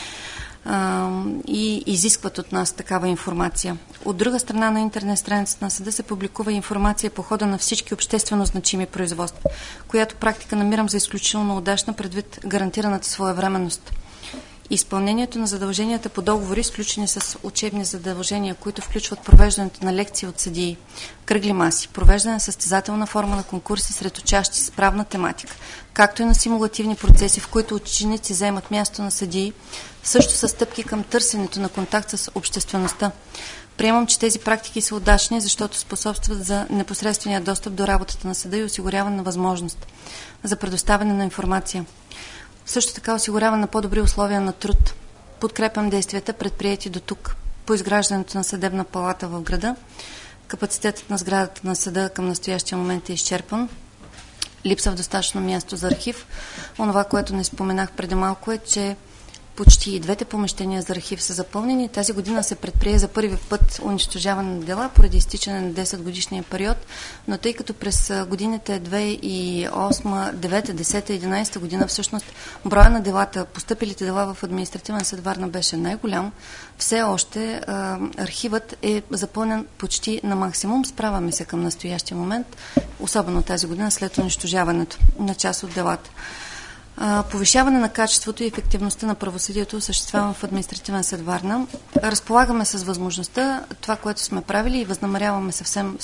и изискват от нас такава информация. От друга страна, на интернет страницата на съда се публикува информация по хода на всички обществено значими производства, която практика намирам за изключително удачна предвид гарантираната своевременност. Изпълнението на задълженията по договори, сключени с учебни задължения, които включват провеждането на лекции от съдии, кръгли маси, провеждане на състезателна форма на конкурси сред учащи с правна тематика, както и на симулативни процеси, в които ученици заемат място на съдии, също са стъпки към търсенето на контакт с обществеността. Приемам, че тези практики са удачни, защото способстват за непосредствения достъп до работата на съда и осигуряване на възможност за предоставяне на информация. Също така осигуряване на по-добри условия на труд. Подкрепям действията, предприети до тук по изграждането на съдебна палата в града. Капацитетът на сградата на съда към настоящия момент е изчерпан. Липсва в достатъчно място за архив. Онова, което не споменах преди малко, е, че почти и двете помещения за архив са запълнени. Тази година се предприе за първи път унищожаване на дела поради изтичане на 10-годишния период, но тъй като през годините 2008, 2009, 2010, 2011 година всъщност броя на делата, постъпилите дела в административен съд Варна беше най-голям, все още архивът е запълнен почти на максимум. Справяме се към настоящия момент, особено тази година след унищожаването на част от делата. Повишаване на качеството и ефективността на правосъдието осъществяваме в административен съд Варна. Разполагаме с възможността, това, което сме правили и възнамеряваме съвсем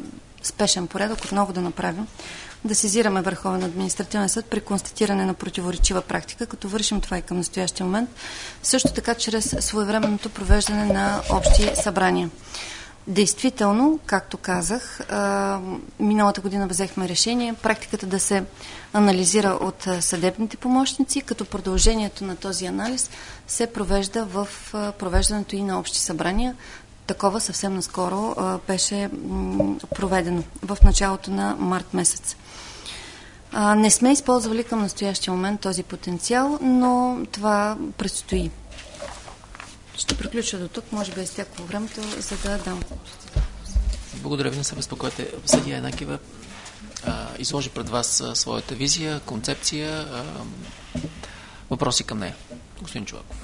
спешен порядък отново да направим, да сезираме Върховен административен съд при констатиране на противоречива практика, като вършим това и към настоящия момент, също така чрез своевременното провеждане на общи събрания. Действително, както казах, миналата година взехме решение практиката да се анализира от съдебните помощници, като продължението на този анализ се провежда в провеждането и на общи събрания. Такова съвсем наскоро беше проведено в началото на март месец. Не сме използвали към настоящия момент този потенциал, но това предстои. Ще приключа до тук, може би е изтекло времето, за да дам.
Благодаря ви, не се безпокойте. Съдия Янакиева изложи пред вас своята визия, концепция, въпроси към нея. Господин Чолаков.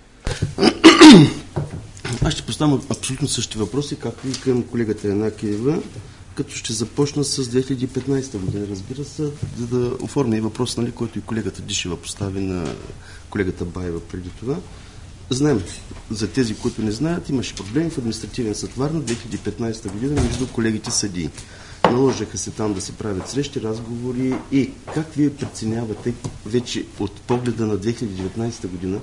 Аз ще поставям абсолютно същите въпроси, както и към колегата Янакиева, като ще започна с 2015 година, разбира се, за да оформя и въпрос, нали, който и колегата Дишева постави на колегата Баева преди това. Знаем, за тези, които не знаят, имаше проблеми в административен съд Варна 2015 година между колегите съдии. Наложиха се там да се правят срещи, разговори и как вие преценявате вече от погледа на 2019 година,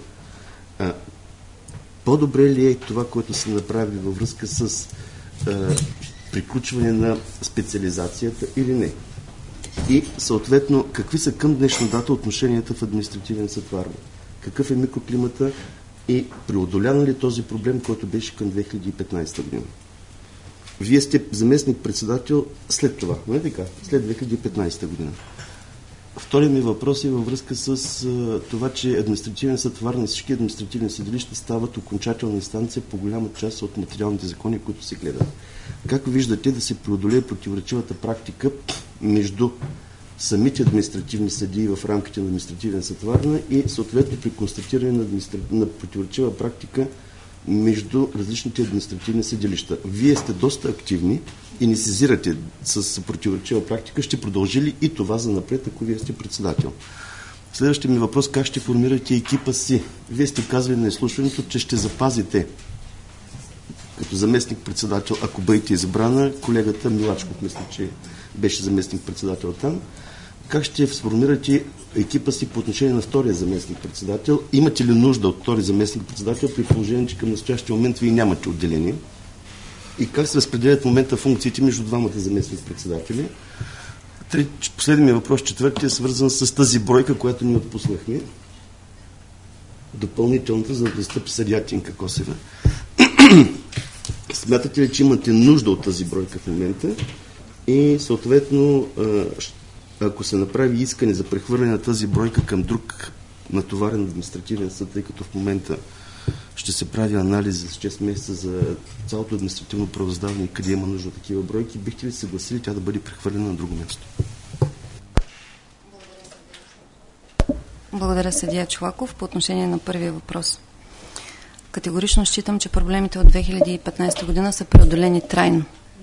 по-добре ли е това, което се направи във връзка с приключване на специализацията или не? И съответно, какви са към днешна дата отношенията в административен съд Варна? Какъв е микроклимата и преодолян ли този проблем, който беше към 2015 година? Вие сте заместник-председател след това, не е така? След 2015 година. Вторият ми въпрос е във връзка с това, че административен съд Варна и всички административни съдилища стават окончателна инстанция по голяма част от материалните закони, които се гледат. Как виждате да се преодолее противоречивата практика между самите административни съдии в рамките на административен съд Варна и съответно при констатиране на противоречива практика между различните административни съдилища? Вие сте доста активни и не сезирате с противоречива практика. Ще продължи ли и това за напред, ако вие сте председател? Следващия ми въпрос: как ще формирате екипа си? Вие сте казали на изслушването, че ще запазите като заместник-председател, ако бъдете избрана, колегата Милачков, мисля, че беше заместник-председател там. Как ще сформирате екипа си по отношение на втория заместник-председател? Имате ли нужда от втори заместник-председател при положение, че към настоящия момент вие нямате отделение? И как се разпределят в момента функциите между двамата заместник-председатели? Последният ми въпрос, четвъртия, е свързан с тази бройка, която ни отпуснахме. Допълнителната, за да настъпи съдия Тинка Косева. Смятате ли, че имате нужда от тази бройка в момента? И съответно, ако се направи искане за прехвърляне на тази бройка към друг натоварен административен съд, тъй като в момента ще се прави анализ за 6 месеца за цялото административно правораздаване, къде има нужда такива бройки, бихте ли съгласили тя да бъде прехвърлена на друго място?
Благодаря, съдия Чолаков. По отношение на първия въпрос. Категорично считам, че проблемите от 2015 година са преодолени трайно.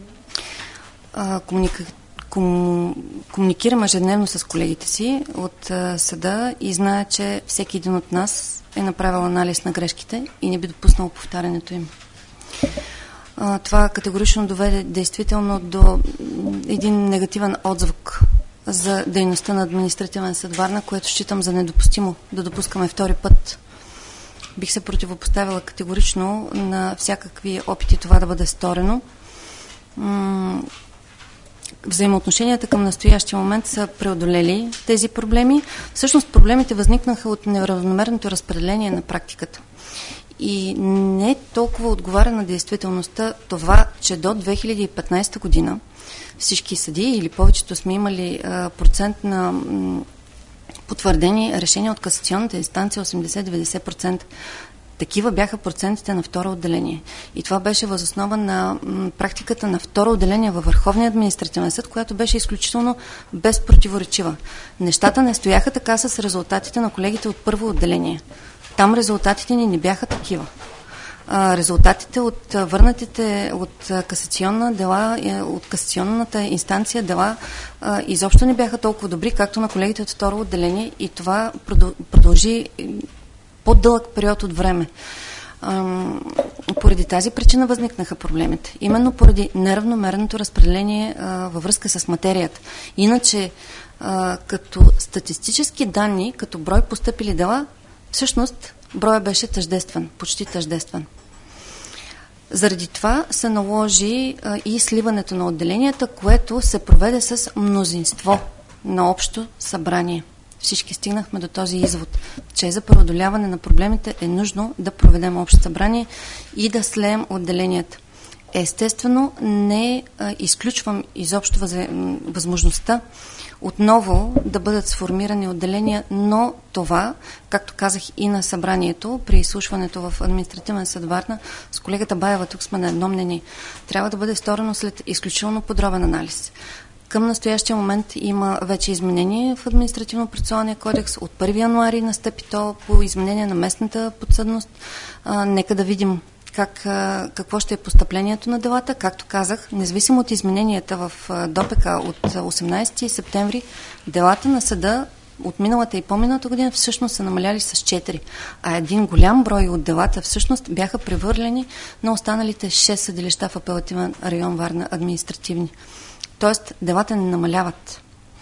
Комуникирам ежедневно с колегите си от съда и зная, че всеки един от нас е направил анализ на грешките и не би допуснал повтарянето им. Това категорично доведе действително до един негативен отзвук за дейността на административен съд Варна, което считам за недопустимо да допускаме втори път. Бих се противопоставила категорично на всякакви опити това да бъде сторено. Взаимоотношенията към настоящия момент са преодолели тези проблеми. Всъщност проблемите възникнаха от неравномерното разпределение на практиката. И не е толкова отговаря на действителността това, че до 2015 година всички съдии или повечето сме имали процент на потвърдени решения от касационната инстанция 80-90%. Такива бяха процентите на второ отделение. И това беше въз основа на практиката на второ отделение във Върховния административен съд, която беше изключително безпротиворечива. Нещата не стояха така с резултатите на колегите от първо отделение. Там резултатите ни не бяха такива. Резултатите от върнатите от касационна дела, от касационната инстанция дела изобщо не бяха толкова добри, както на колегите от второ отделение, и това продължи по-дълъг период от време. Поради тази причина възникнаха проблемите. Именно поради неравномерното разпределение във връзка с материята. Иначе, като статистически данни, като брой постъпили дела, всъщност броя беше тъждествен, почти тъждествен. Заради това се наложи и сливането на отделенията, което се проведе с мнозинство на общо събрание. Всички стигнахме до този извод, че за преодоляване на проблемите е нужно да проведем общо събрание и да слеем отделенията. Естествено, не изключвам изобщо възможността отново да бъдат сформирани отделения, но това, както казах и на събранието, при изслушването в административен съд Варна, с колегата Баева тук сме на едно мнение, трябва да бъде сторено след изключително подробен анализ. Към настоящия момент има вече изменение в административно-процесуалния кодекс. От 1 януари настъпи то по изменение на местната подсъдност. Нека да видим какво ще е постъплението на делата. Както казах, независимо от измененията в ДОПК от 18 септември, делата на съда от миналата и по-миналата година всъщност са намаляли с 4, а един голям брой от делата всъщност бяха превърлени на останалите 6 съдилища в апелативен район Варна административни. Тоест, делата не намаляват,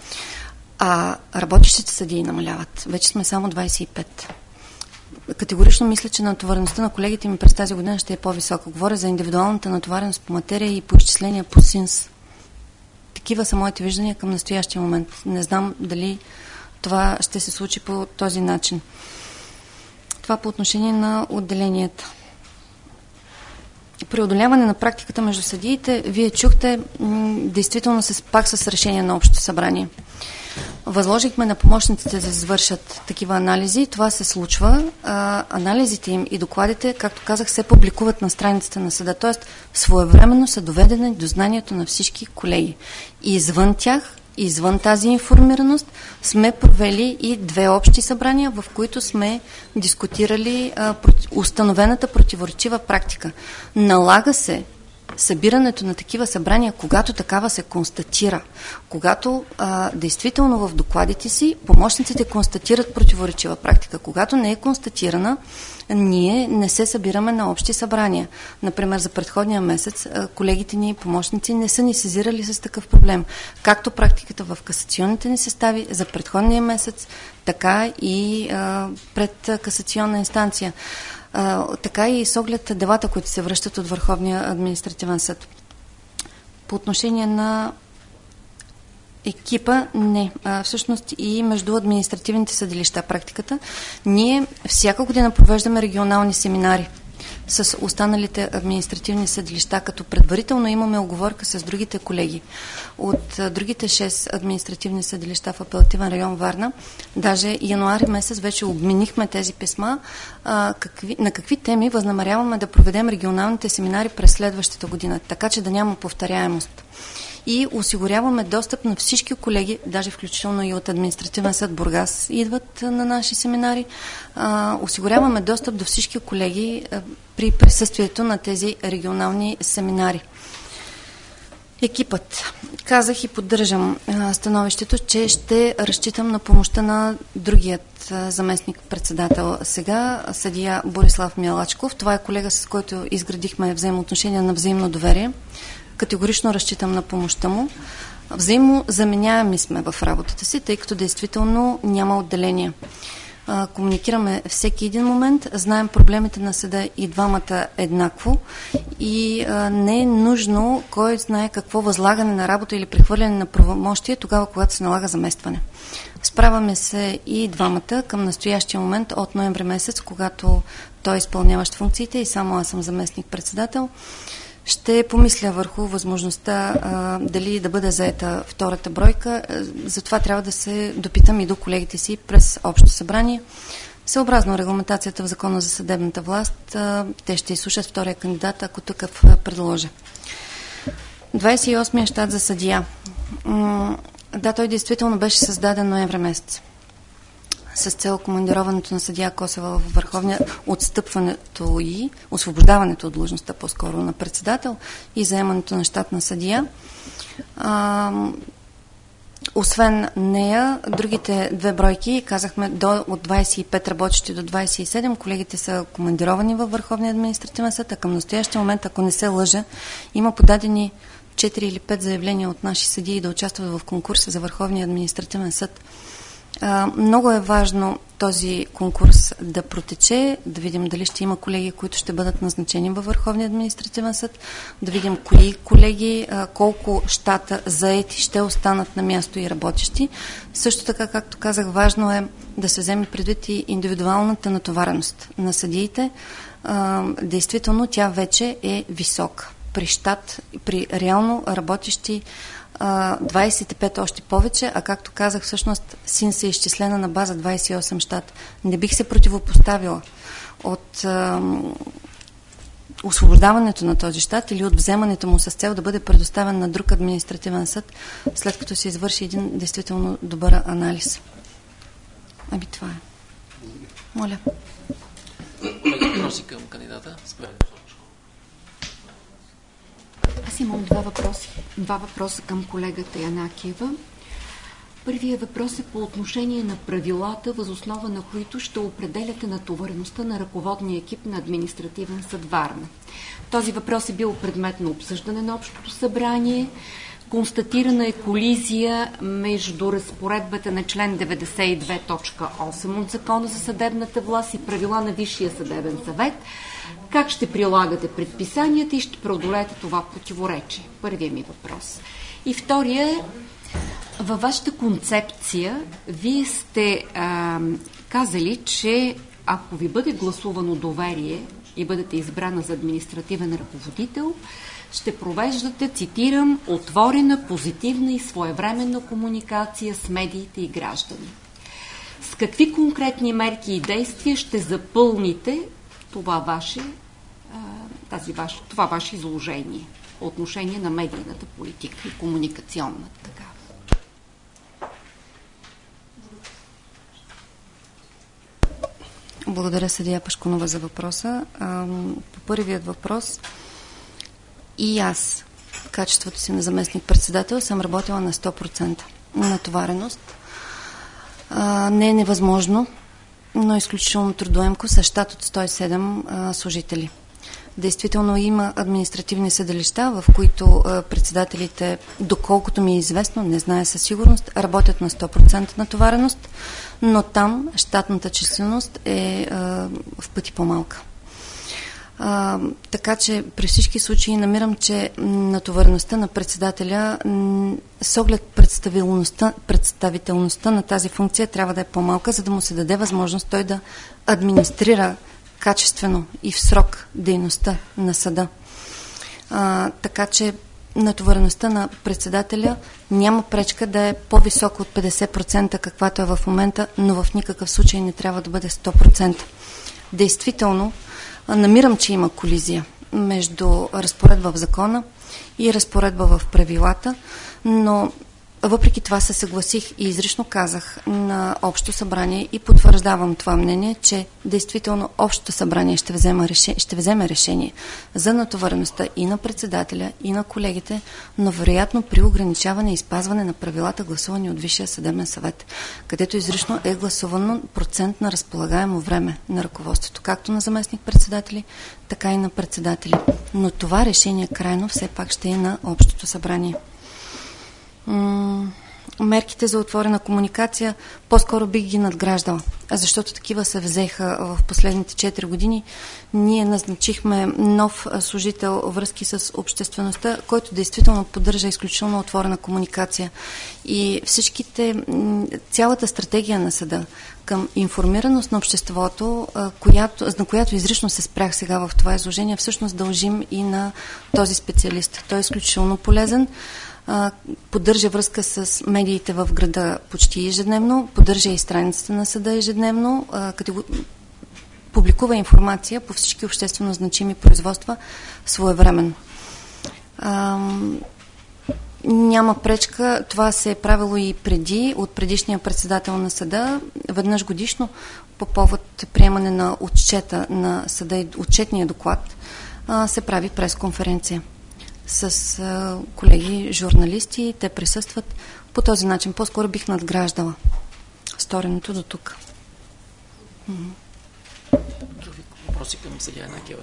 а работещите съдии намаляват. Вече сме само 25. Категорично мисля, че натовареността на колегите ми през тази година ще е по-висока. Говоря за индивидуалната натовареност по материя и по изчисления по СИНС. Такива са моите виждания към настоящия момент. Не знам дали това ще се случи по този начин. Това по отношение на отделенията. Преодоляване на практиката между съдиите, вие чухте, действително пак с решение на общото събрание. Възложихме на помощниците да извършат такива анализи. Това се случва. Анализите им и докладите, както казах, се публикуват на страницата на съда. Тоест, своевременно са доведени до знанието на всички колеги. И извън тях, извън тази информираност, сме провели и 2 общи събрания, в които сме дискутирали установената противоречива практика. Налага се събирането на такива събрания, когато такава се констатира, когато действително в докладите си помощниците констатират противоречива практика. Когато не е констатирана, ние не се събираме на общи събрания. Например, за предходния месец колегите ни помощници не са ни сезирали с такъв проблем. Както практиката в касационните ни състави за предходния месец, така и пред касационна инстанция. Така и с оглед делата, които се връщат от Върховния административен съд. По отношение на екипа, не. Всъщност и между административните съдилища практиката. Ние всяка година провеждаме регионални семинари с останалите административни съдилища, като предварително имаме оговорка с другите колеги от другите 6 административни съдилища в апелативен район Варна. Даже януари месец вече обменихме тези писма на какви теми възнамеряваме да проведем регионалните семинари през следващата година, така че да няма повторяемост. И осигуряваме достъп на всички колеги, даже включително и от административен съд Бургас идват на наши семинари. Осигуряваме достъп до всички колеги при присъствието на тези регионални семинари. Екипът. Казах и поддържам становището, че ще разчитам на помощта на другият заместник-председател сега, съдия Борислав Мялачков. Това е колега, с който изградихме взаимоотношения на взаимно доверие. Категорично разчитам на помощта му. Взаимно заменяеми сме в работата си, тъй като действително няма отделения. Комуникираме всеки един момент, знаем проблемите на съда и двамата еднакво и не е нужно кой знае какво възлагане на работа или прехвърляне на правомощия тогава, когато се налага заместване. Справяме се и двамата към настоящия момент от ноември месец, когато той изпълняващ функциите и само аз съм заместник-председател. Ще помисля върху възможността дали да бъде заета втората бройка. Затова трябва да се допитам и до колегите си през общо събрание. Съобразно регламентацията в Закона за съдебната власт, те ще изслушат втория кандидат, ако такъв предложа. 28-я щат за съдия. Да, той действително беше създаден ноември месец с цел командироването на съдия Косева в Върховния, отстъпването и освобождаването от длъжността по-скоро на председател и заемането на щатна съдия. Освен нея, другите две бройки, казахме от 25 работещи до 27, колегите са командировани във Върховния административен съд, а към настоящия момент, ако не се лъжа, има подадени 4 или 5 заявления от наши съдии да участват в конкурса за Върховния административен съд. Много е важно този конкурс да протече, да видим дали ще има колеги, които ще бъдат назначени във Върховния административен съд, да видим кои колеги, колко щата заети ще останат на място и работещи. Също така, както казах, важно е да се вземе предвид и индивидуалната натовареност на съдиите. Действително, тя вече е висока. При щат, при реално работещи 25 още повече, а както казах, всъщност СИН се изчислена на база 28 щат. Не бих се противопоставила от освобождаването на този щат или от вземането му с цел да бъде предоставен на друг административен съд, след като се извърши един действително добър анализ. Ами това е. Моля.
Въпроси към кандидата?
Аз имам два въпроса към колегата Янакиева. Първият въпрос е по отношение на правилата, въз основа на които ще определяте натовареността на ръководния екип на административен съд Варна. Този въпрос е бил предмет на обсъждане на Общото събрание. Констатирана е колизия между разпоредбата на член 92.8 от Закона за съдебната власт и правила на Висшия съдебен съвет. Как ще прилагате предписанията и ще преодолеете това противоречие? Първият ми въпрос. И втория е, във вашата концепция вие сте казали, че ако ви бъде гласувано доверие и бъдете избрана за административен ръководител, ще провеждате, цитирам, отворена, позитивна и своевременна комуникация с медиите и граждани. С какви конкретни мерки и действия ще запълните това ваше изложение по отношение на медийната политика и комуникационната такава?
Благодаря, съдия Пашкунова, за въпроса. По първият въпрос, И аз, в качеството си на заместник-председател, съм работила на 100% натовареност. Не е невъзможно, но е изключително трудоемко, с щат от 107 служители. Действително има административни съдилища, в които председателите, доколкото ми е известно, не знае със сигурност, работят на 100% натовареност, но там щатната численост е в пъти по-малка. Така че при всички случаи намирам, че натовареността на председателя с оглед представителността на тази функция трябва да е по-малка, за да му се даде възможност той да администрира качествено и в срок дейността на съда. Така че натовареността на председателя няма пречка да е по-висока от 50%, каквато е в момента, но в никакъв случай не трябва да бъде 100%. Действително, намирам, че има колизия между разпоредба в закона и разпоредба в правилата, но въпреки това се съгласих и изрично казах на Общо събрание и потвърждавам това мнение, че действително Общото събрание ще вземе решение за натовареността и на председателя, и на колегите, но вероятно при ограничаване и спазване на правилата, гласувани от Висшия съдебен съвет, където изрично е гласувано процент на разполагаемо време на ръководството, както на заместник-председатели, така и на председатели. Но това решение крайно все пак ще е на Общото събрание. Мерките за отворена комуникация по-скоро бих ги надграждала, защото такива се взеха в последните 4 години. Ние назначихме нов служител връзки с обществеността, който действително поддържа изключително отворена комуникация. И цялата стратегия на съда към информираност на обществото, на която изрично се спрях сега в това изложение, всъщност дължим и на този специалист. Той е изключително полезен. Поддържа връзка с медиите в града почти ежедневно, поддържа и страницата на съда ежедневно, публикува информация по всички обществено значими производства своевременно. Няма пречка, това се е правило и от предишния председател на съда, веднъж годишно по повод приемане на отчета на съда и отчетния доклад се прави пресконференция с колеги журналисти, те присъстват. По този начин по-скоро бих надграждала стореното до тук.
Други въпроси към съдия Накева?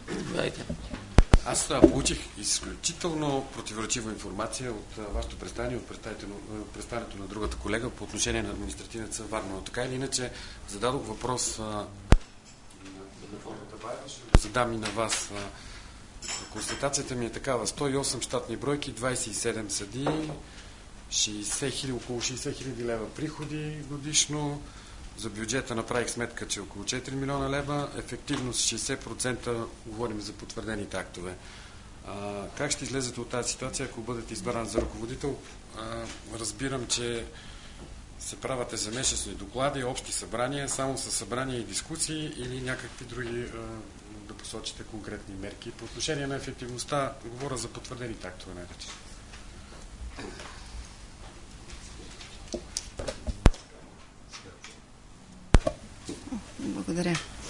Аз получих изключително противоречива информация от вашето представяне, от представянето на другата колега по отношение на административния съд Варна. Но така или иначе зададох въпрос на формата Байва, ще го задам и на вас. Констатацията ми е такава: 108 щатни бройки, 27 съдии, около 60 хиляди лева приходи годишно. За бюджета направих сметка, че около 4 милиона лева, ефективност 60%, говорим за потвърдените актове. Как ще излезете от тази ситуация, ако бъдете избран за ръководител? Разбирам, че се правят ежемесечни доклади, общи събрания, само с събрания и дискусии, или някакви други да посочите конкретни мерки. По отношение на ефективността, говоря за потвърдените актове най-вече.
Благодаря.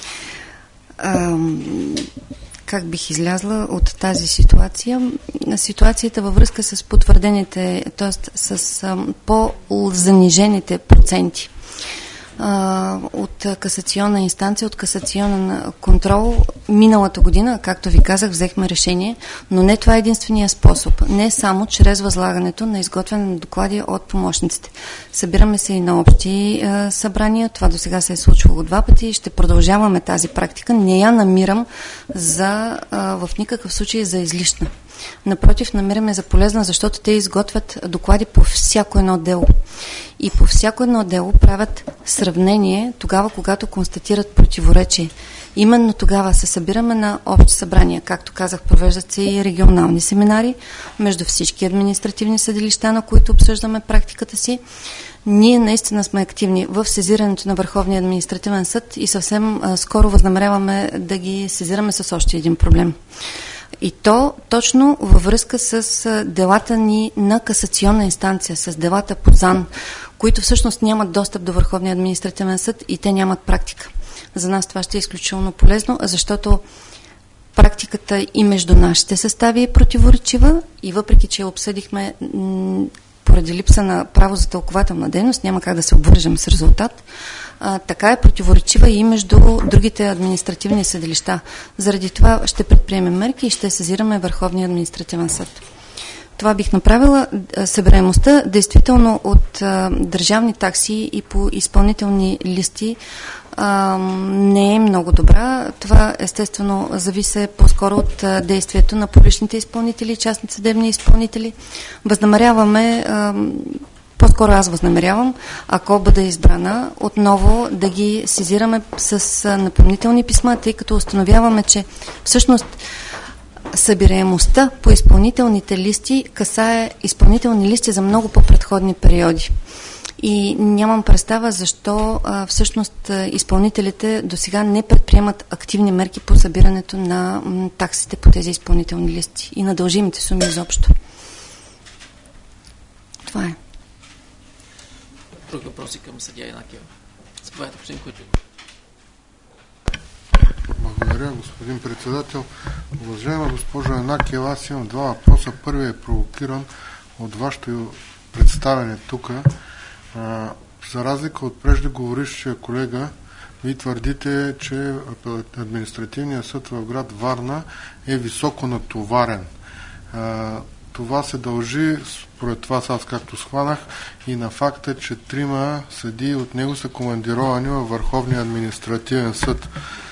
Как бих излязла от тази ситуация? Ситуацията във връзка с потвърдените, т.е. с по-занижените проценти от касационна инстанция, от касационен контрол. Миналата година, както ви казах, взехме решение, но не това е единствения способ. Не само чрез възлагането на изготвяне на доклади от помощниците. Събираме се и на общи събрания. Това до сега се е случвало 2 пъти и ще продължаваме тази практика. Не я намирам в никакъв случай за излишна. Напротив, намираме за полезна, защото те изготвят доклади по всяко едно дело. И по всяко едно дело правят сравнение тогава, когато констатират противоречие. Именно тогава се събираме на общи събрания. Както казах, провеждат се и регионални семинари между всички административни съдилища, на които обсъждаме практиката си. Ние наистина сме активни в сезирането на Върховния административен съд и съвсем скоро възнамеряваме да ги сезираме с още един проблем. И то точно във връзка с делата ни на касационна инстанция, с делата по ЗАН, които всъщност нямат достъп до Върховния административен съд и те нямат практика. За нас това ще е изключително полезно, защото Практиката и между нашите състави е противоречива и въпреки, че обсъдихме поради липса на право за тълкователна дейност, няма как да се обвържем с резултат, така е противоречива и между другите административни съдилища. Заради това ще предприемем мерки и ще сезираме Върховния административен съд. Това бих направила. Събираемостта действително от държавни такси и по изпълнителни листи не е много добра. Това естествено зависи по-скоро от действието на публичните изпълнители и частни съдебни изпълнители. Възнамеряваме, по-скоро аз възнамерявам, ако бъда избрана, отново да ги сезираме с напомнителни писма, тъй като установяваме, че всъщност събираемостта по изпълнителните листи касае изпълнителни листи за много по-предходни периоди. И нямам представа защо всъщност изпълнителите до сега не предприемат активни мерки по събирането на таксите по тези изпълнителни листи и на дължимите суми изобщо. Това е.
Други въпроси към съдия Янакиева. Заповядайте, господин Куйчев.
Благодаря, господин председател. Уважаема госпожо Янакиева, аз имам два въпроса. Първият е провокиран от вашето представяне тук. За разлика от преждеговорившия колега, ви твърдите, че административният съд в град Варна е високо натоварен. Това се дължи, според вас, аз както схванах, и на факта, че 3 съдии от него са командировани във Върховния административен съд.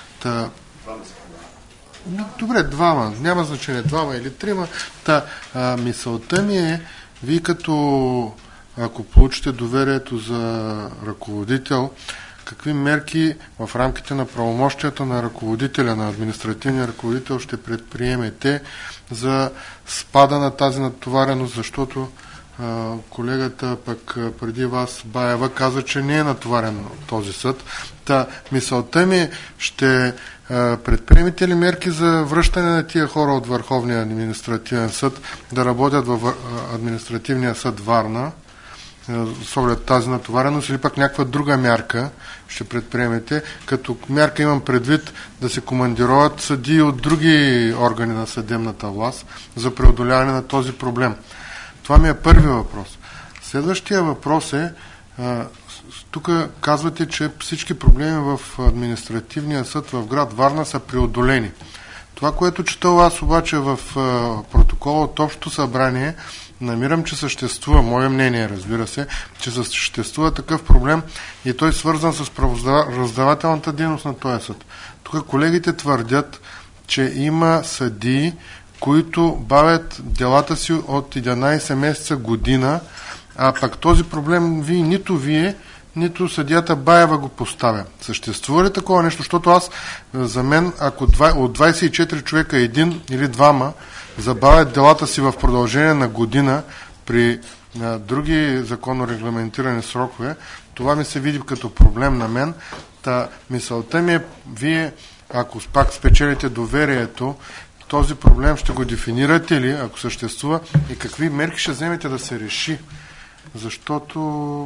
Добре, 2, няма значение, 2 или 3. Мисълта ми е, вие ако получите доверието за ръководител, какви мерки в рамките на правомощията на ръководителя, на административния ръководител ще предприемете за спада на тази натовареност, защото колегата пък преди вас, Баева, каза, че не е натоварен този съд. Мисълта ми, ще предприемете ли мерки за връщане на тия хора от Върховния административен съд да работят в административния съд Варна, с оглед тази натовареност, или пък някаква друга мярка ще предприемете? Като мярка имам предвид да се командироват съдии от други органи на съдебната власт за преодоляване на този проблем. Това ми е първи въпрос. Следващия въпрос е, тук казвате, че всички проблеми в административния съд в град Варна са преодолени. Това, което чета аз обаче в протокола от Общото събрание, намирам, че съществува, мое мнение, разбира се, че съществува такъв проблем и той е свързан с правораздавателната дейност на този съд. Тук колегите твърдят, че има съдии, които бавят делата си от 11 месеца, година, а пък този проблем нито вие, нито съдията Баева го поставя. Съществува ли такова нещо? Защото за мен, ако от 24 човека един или двама забавят делата си в продължение на година при други законно регламентирани срокове, това ми се види като проблем на мен. Мисълта ми е, вие, ако пак спечелите доверието, този проблем ще го дефинирате ли, ако съществува, и какви мерки ще вземете да се реши? Защото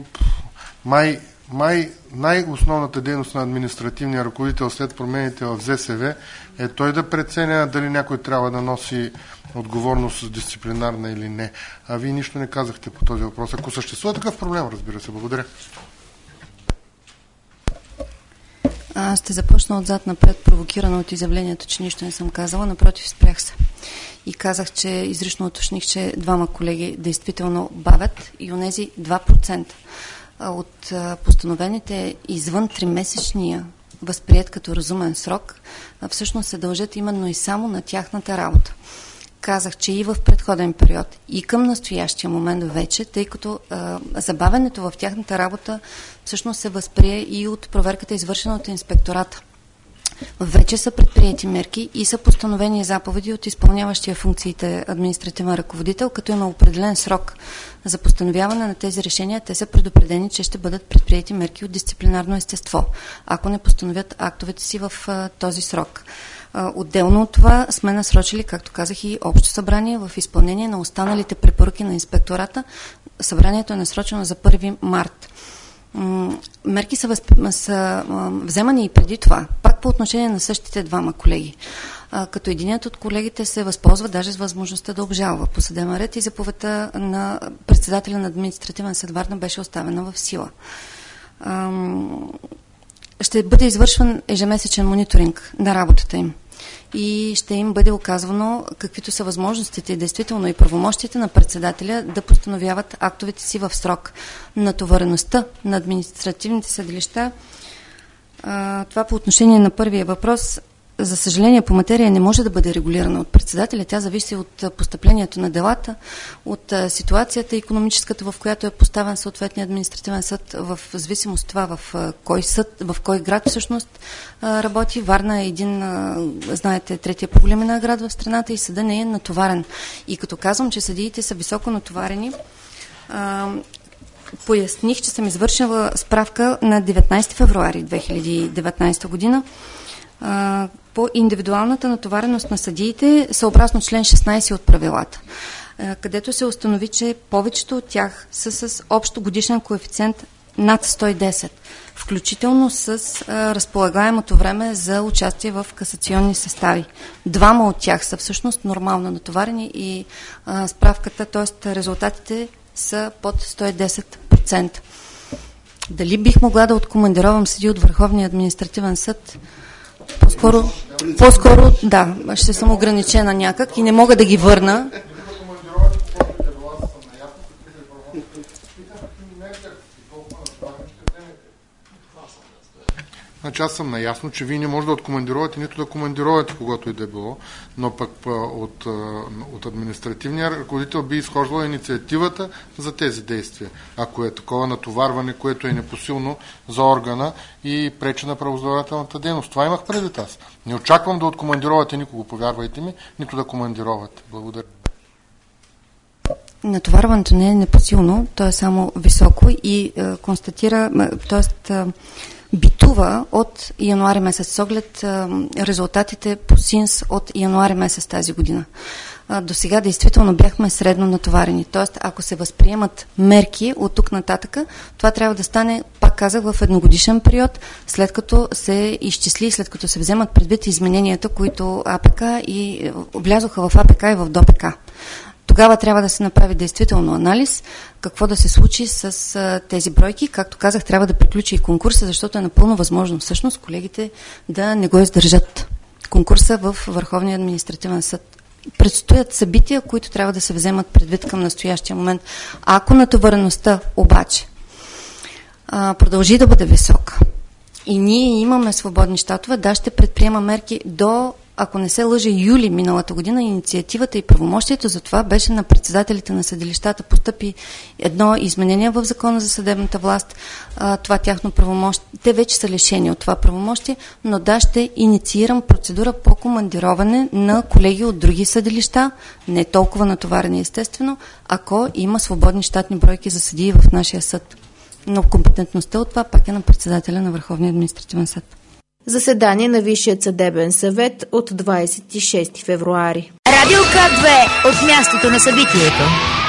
най-основната дейност на административния ръководител след промените в ЗСВ е той да преценя дали някой трябва да носи отговорност дисциплинарна или не. А вие нищо не казахте по този въпрос. Ако съществува такъв проблем, разбира се. Благодаря.
Аз ще започна отзад напред, провокирана от изявлението, че нищо не съм казала. Напротив, спрях се. И казах, че изрично уточних, че 2 колеги действително бавят и онези 2% от постановените извън 3-месечния възприят като разумен срок, всъщност се дължат именно и само на тяхната работа. Казах, че и в предходен период, и към настоящия момент вече, тъй като забавянето в тяхната работа всъщност се възприе и от проверката, извършена от инспектората. Вече са предприети мерки и са постановени заповеди от изпълняващия функциите административен ръководител, като има определен срок за постановяване на тези решения. Те са предупредени, че ще бъдат предприети мерки от дисциплинарно естество, ако не постановят актовете си в този срок. Отделно от това сме насрочили, както казах, и общо събрание в изпълнение на останалите препоръки на инспектората. Събранието е насрочено за 1 март. Мерки са вземани и преди това, пак по отношение на същите 2 колеги. като единият от колегите се възползва даже с възможността да обжалва по съдебен ред и заповедта на председателя на административен съд Варна беше оставена в сила. Ще бъде извършван ежемесечен мониторинг на работата им и ще им бъде оказвано каквито са възможностите, действително и правомощите на председателя да постановяват актовете си в срок. Натовареността на административните съдилища, това по отношение на първия въпрос, за съжаление по материя не може да бъде регулирана от председателя. Тя зависи от постъплението на делата, от ситуацията икономическата, в която е поставен съответния административен съд, в зависимост от това в кой съд, в кой град всъщност работи. Варна е един, знаете, третия по големина град в страната и съда не е натоварен. И като казвам, че съдиите са високо натоварени, поясних, че съм извършила справка на 19 февруари 2019 година по индивидуалната натовареност на съдиите съобразно член 16 от правилата, където се установи, че повечето от тях са с общо годишен коефициент над 110, включително с разполагаемото време за участие в касационни състави. 2 от тях са всъщност нормално натоварени и справката, т.е. резултатите са под 110%. Дали бих могла да откомандировам съдии от Върховния административен съд? По-скоро, да, ще съм ограничена някак и не мога да ги върна.
Значи аз съм наясно, че вие не може да откомандировате, нито да командировате когото и да е било, но пък от административния ръководител би изхождала инициативата за тези действия. Ако е такова натоварване, което е непосилно за органа и пречи на правораздавателната дейност. Това имах предвид аз. Не очаквам да откомандировате никого, повярвайте ми, нито да командировате. Благодаря.
Натоварването не е непосилно, то е само високо и констатира, т.е. битува от януари месец, с оглед резултатите по СИНС от януари месец тази година. До сега действително бяхме средно натоварени. Тоест, ако се възприемат мерки от тук нататък, това трябва да стане, пак казах, в едногодишен период, след като се изчисли, след като се вземат предвид измененията, които АПК и влязоха в АПК и в ДОПК. Тогава трябва да се направи действително анализ, какво да се случи с тези бройки. Както казах, трябва да приключи и конкурса, защото е напълно възможно всъщност колегите да не го издържат. Конкурса в Върховния административен съд. Предстоят събития, които трябва да се вземат предвид към настоящия момент. Ако натовареността обаче продължи да бъде висока и ние имаме свободни щатове, да, ще предприема мерки до, ако не се лъже, юли миналата година. Инициативата и правомощието за това беше на председателите на съдилищата. Постъпи едно изменение в Закона за съдебната власт. Това тяхно правомощие. Те вече са лишени от това правомощие, но да, ще инициирам процедура по командироване на колеги от други съдилища, не толкова натоварени естествено, ако има свободни щатни бройки за съдии в нашия съд. Но компетентността от това пак е на председателя на Върховния административен съд.
Заседание на Висшият съдебен съвет от 26 февруари.
Радио К2 от мястото на събитието.